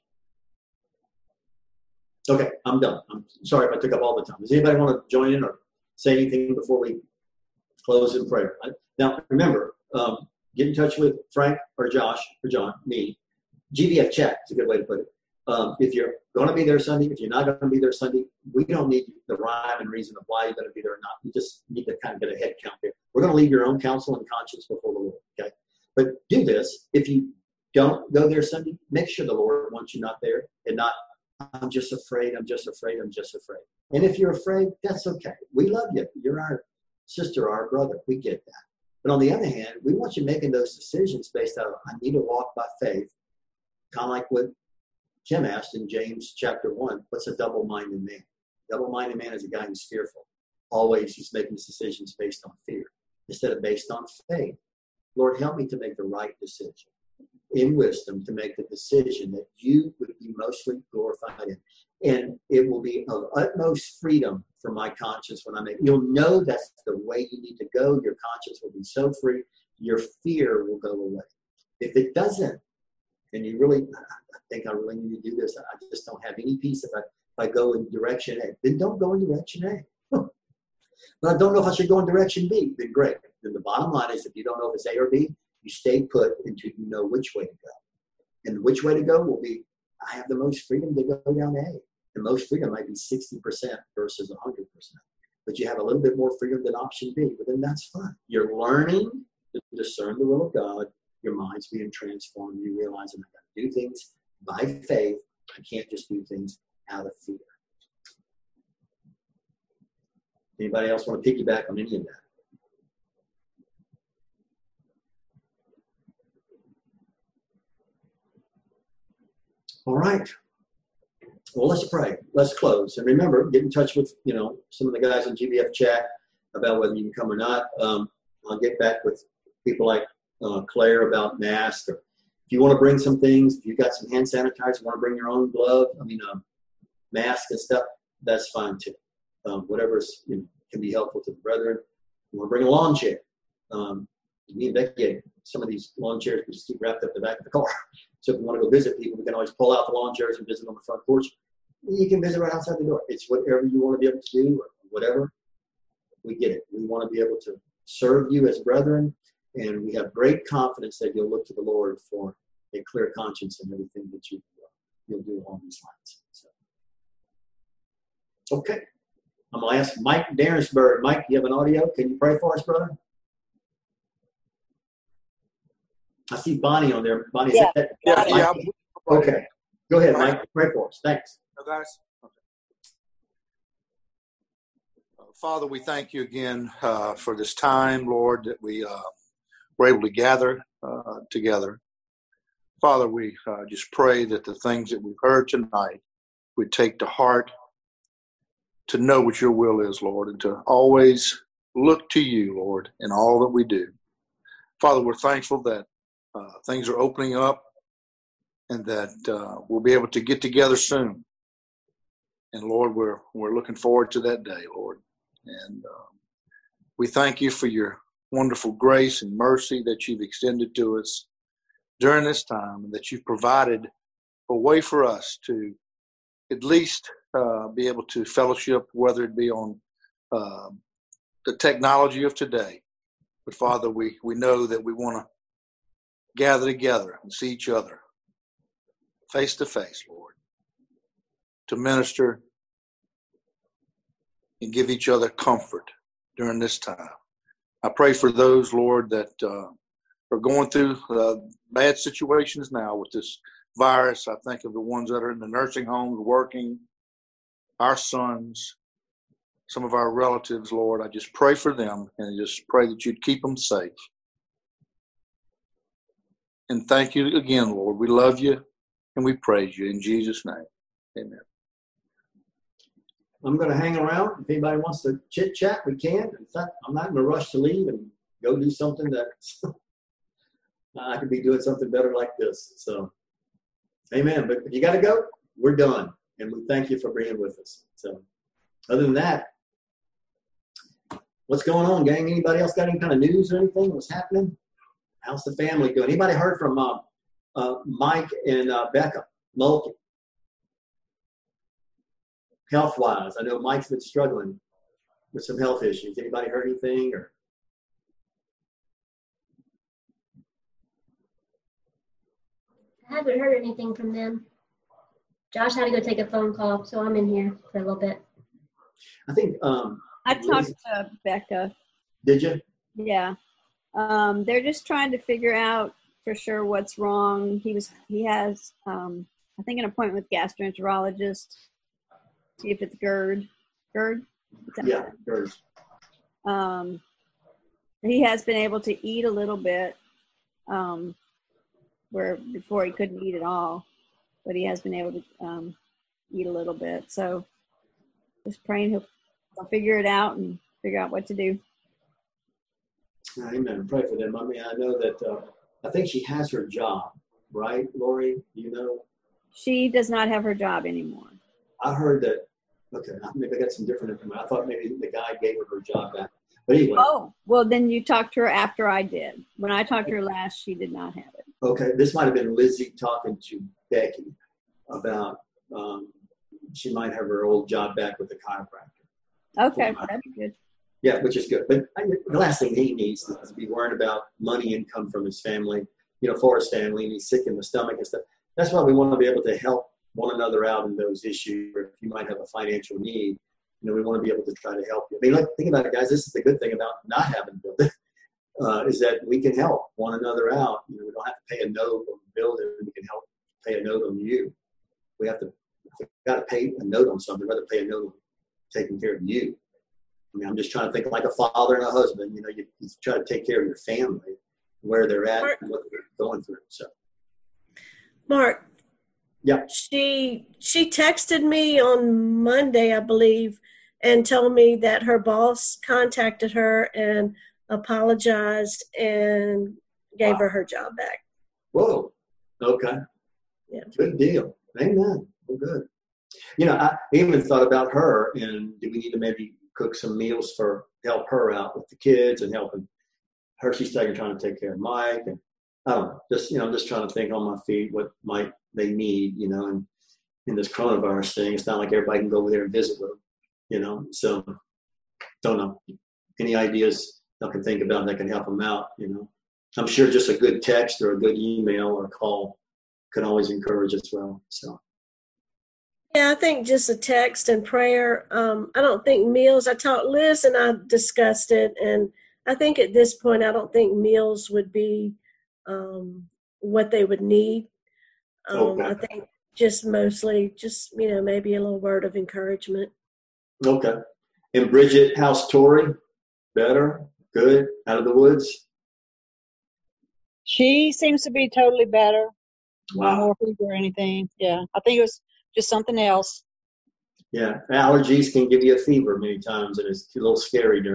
Okay, I'm done. I'm sorry if I took up all the time. Does anybody want to join in or say anything before we close in prayer? Now, remember, um, get in touch with Frank or Josh or John, me. G B F chat is a good way to put it. Um, if you're going to be there Sunday, if you're not going to be there Sunday, we don't need the rhyme and reason of why you're going to be there or not. You just need to kind of get a head count there. We're going to leave your own counsel and conscience before the Lord, okay? But do this. If you don't go there Sunday, make sure the Lord wants you not there and not, I'm just afraid, I'm just afraid, I'm just afraid. And if you're afraid, that's okay. We love you. You're our sister, our brother. We get that. But on the other hand, we want you making those decisions based on, I need to walk by faith, kind of like what Tim asked in James chapter one, what's a double-minded man? Double-minded man is a guy who's fearful. Always he's making his decisions based on fear instead of based on faith. Lord, help me to make the right decision in wisdom, to make the decision that you would be mostly glorified in. And it will be of utmost freedom for my conscience when I make it. You'll know that's the way you need to go. Your conscience will be so free. Your fear will go away. If it doesn't, and you really, I think I really need to do this, I just don't have any peace if I, if I go in direction A, then don't go in direction A. But I don't know if I should go in direction B, then great. Then the bottom line is if you don't know if it's A or B, you stay put until you know which way to go. And which way to go will be, I have the most freedom to go down A. The most freedom might be sixty percent versus one hundred percent. But you have a little bit more freedom than option B, but then that's fine. You're learning to discern the will of God. Your mind's being transformed. You realize I got to do things by faith. I can't just do things out of fear. Anybody else want to piggyback on any of that? All right. Well, let's pray. Let's close. And remember, get in touch with, you know, some of the guys in G B F chat about whether you can come or not. Um, I'll get back with people like uh, Claire about masks. Or if you want to bring some things, if you've got some hand sanitizer, want to bring your own glove, I mean, um, mask and stuff, that's fine too. Um, whatever you know, can be helpful to the brethren. You want to bring a lawn chair. Um, me and Becky, some of these lawn chairs we just keep wrapped up the back of the car. So if we want to go visit people, we can always pull out the lawn chairs and visit on the front porch. You can visit right outside the door. It's whatever you want to be able to do or whatever. We get it. We want to be able to serve you as brethren, and we have great confidence that you'll look to the Lord for a clear conscience in everything that you, uh, you'll do along these lines. So, okay. I'm going to ask Mike Darensburg. Mike, do you have an audio? Can you pray for us, brother? I see Bonnie on there. Bonnie, yeah. Is that, Yeah, yeah. Okay. Go ahead, Mike. Pray for us. Thanks. Guys. Okay. Father, we thank you again uh, for this time, Lord, that we uh, were able to gather uh, together. Father, we uh, just pray that the things that we've heard tonight we take to heart, to know what your will is, Lord, and to always look to you, Lord, in all that we do. Father, we're thankful that uh, things are opening up and that uh, we'll be able to get together soon. And Lord, we're we're looking forward to that day, Lord. And um, we thank you for your wonderful grace and mercy that you've extended to us during this time, and that you've provided a way for us to at least uh, be able to fellowship, whether it be on uh, the technology of today. But Father, we, we know that we want to gather together and see each other face to face, Lord, to minister and give each other comfort during this time. I pray for those, Lord, that uh, are going through uh, bad situations now with this virus. I think of the ones that are in the nursing homes working, our sons, some of our relatives, Lord. I just pray for them and just pray that you'd keep them safe. And thank you again, Lord. We love you and we praise you in Jesus' name. Amen. I'm going to hang around. If anybody wants to chit chat, we can. In fact, I'm not in a rush to leave and go do something that I could be doing something better like this. So, amen. But if you got to go, we're done. And we thank you for being with us. So, other than that, what's going on, gang? Anybody else got any kind of news or anything? What's happening? How's the family doing? Anybody heard from uh, uh, Mike and uh, Becca Mulkey? Health-wise, I know Mike's been struggling with some health issues. Anybody heard anything? Or I haven't heard anything from them. Josh had to go take a phone call, so I'm in here for a little bit. I think um, I talked to Becca. Did you? Yeah. Um, they're just trying to figure out for sure what's wrong. He was he has um, I think an appointment with gastroenterologist. See if it's GERD. GERD? Yeah, GERD. Um, he has been able to eat a little bit, um, where before he couldn't eat at all, but he has been able to um, eat a little bit. So just praying he'll, he'll figure it out and figure out what to do. Amen. Pray for them. I mean, I know that uh, I think she has her job, right, Lori? You know? She does not have her job anymore. I heard that, okay, maybe I got some different information. I thought maybe the guy gave her her job back. But anyway. Oh, well, then you talked to her after I did. When I talked to her last, she did not have it. Okay, this might have been Lizzie talking to Becky about um, she might have her old job back with the chiropractor. Okay, that'd be good. Yeah, which is good. But the last thing he needs is to be worried about money income from his family, you know, for his family, and he's sick in the stomach and stuff. That's why we want to be able to help one another out in those issues. Or if you might have a financial need, you know, we want to be able to try to help you. I mean, like, think about it, guys. This is the good thing about not having a building, uh, is that we can help one another out. You know, we don't have to pay a note on the building. We can help pay a note on you. We have to, we've got to pay a note on something, rather pay a note on taking care of you. I mean, I'm just trying to think like a father and a husband. You know, you, you try to take care of your family, where they're at, Mark, and what they're going through. So, Mark, yeah, she she texted me on Monday, I believe, and told me that her boss contacted her and apologized and gave wow. her her job back. Whoa. Okay. Yeah. Good deal. Amen. Well, good. You know, I even thought about her, and do we need to maybe cook some meals for help her out with the kids and helping her? She's taking trying to take care of Mike, and I don't know. Just you know, I'm just trying to think on my feet what might they need. You know, and in this coronavirus thing, it's not like everybody can go over there and visit with them. You know, so don't know. Any ideas I can think about that can help them out? You know, I'm sure just a good text or a good email or call can always encourage as well. So. Yeah, I think just a text and prayer. Um, I don't think meals. I talked, Liz and I discussed it, and I think at this point, I don't think meals would be um, what they would need. Um, Okay. I think just mostly, just you know, maybe a little word of encouragement. Okay. And Bridget, how's Tori? Better? Good? Out of the woods? She seems to be totally better. Wow. No more fever or anything. Yeah, I think it was just something else. Yeah. Allergies can give you a fever many times, and it's a little scary during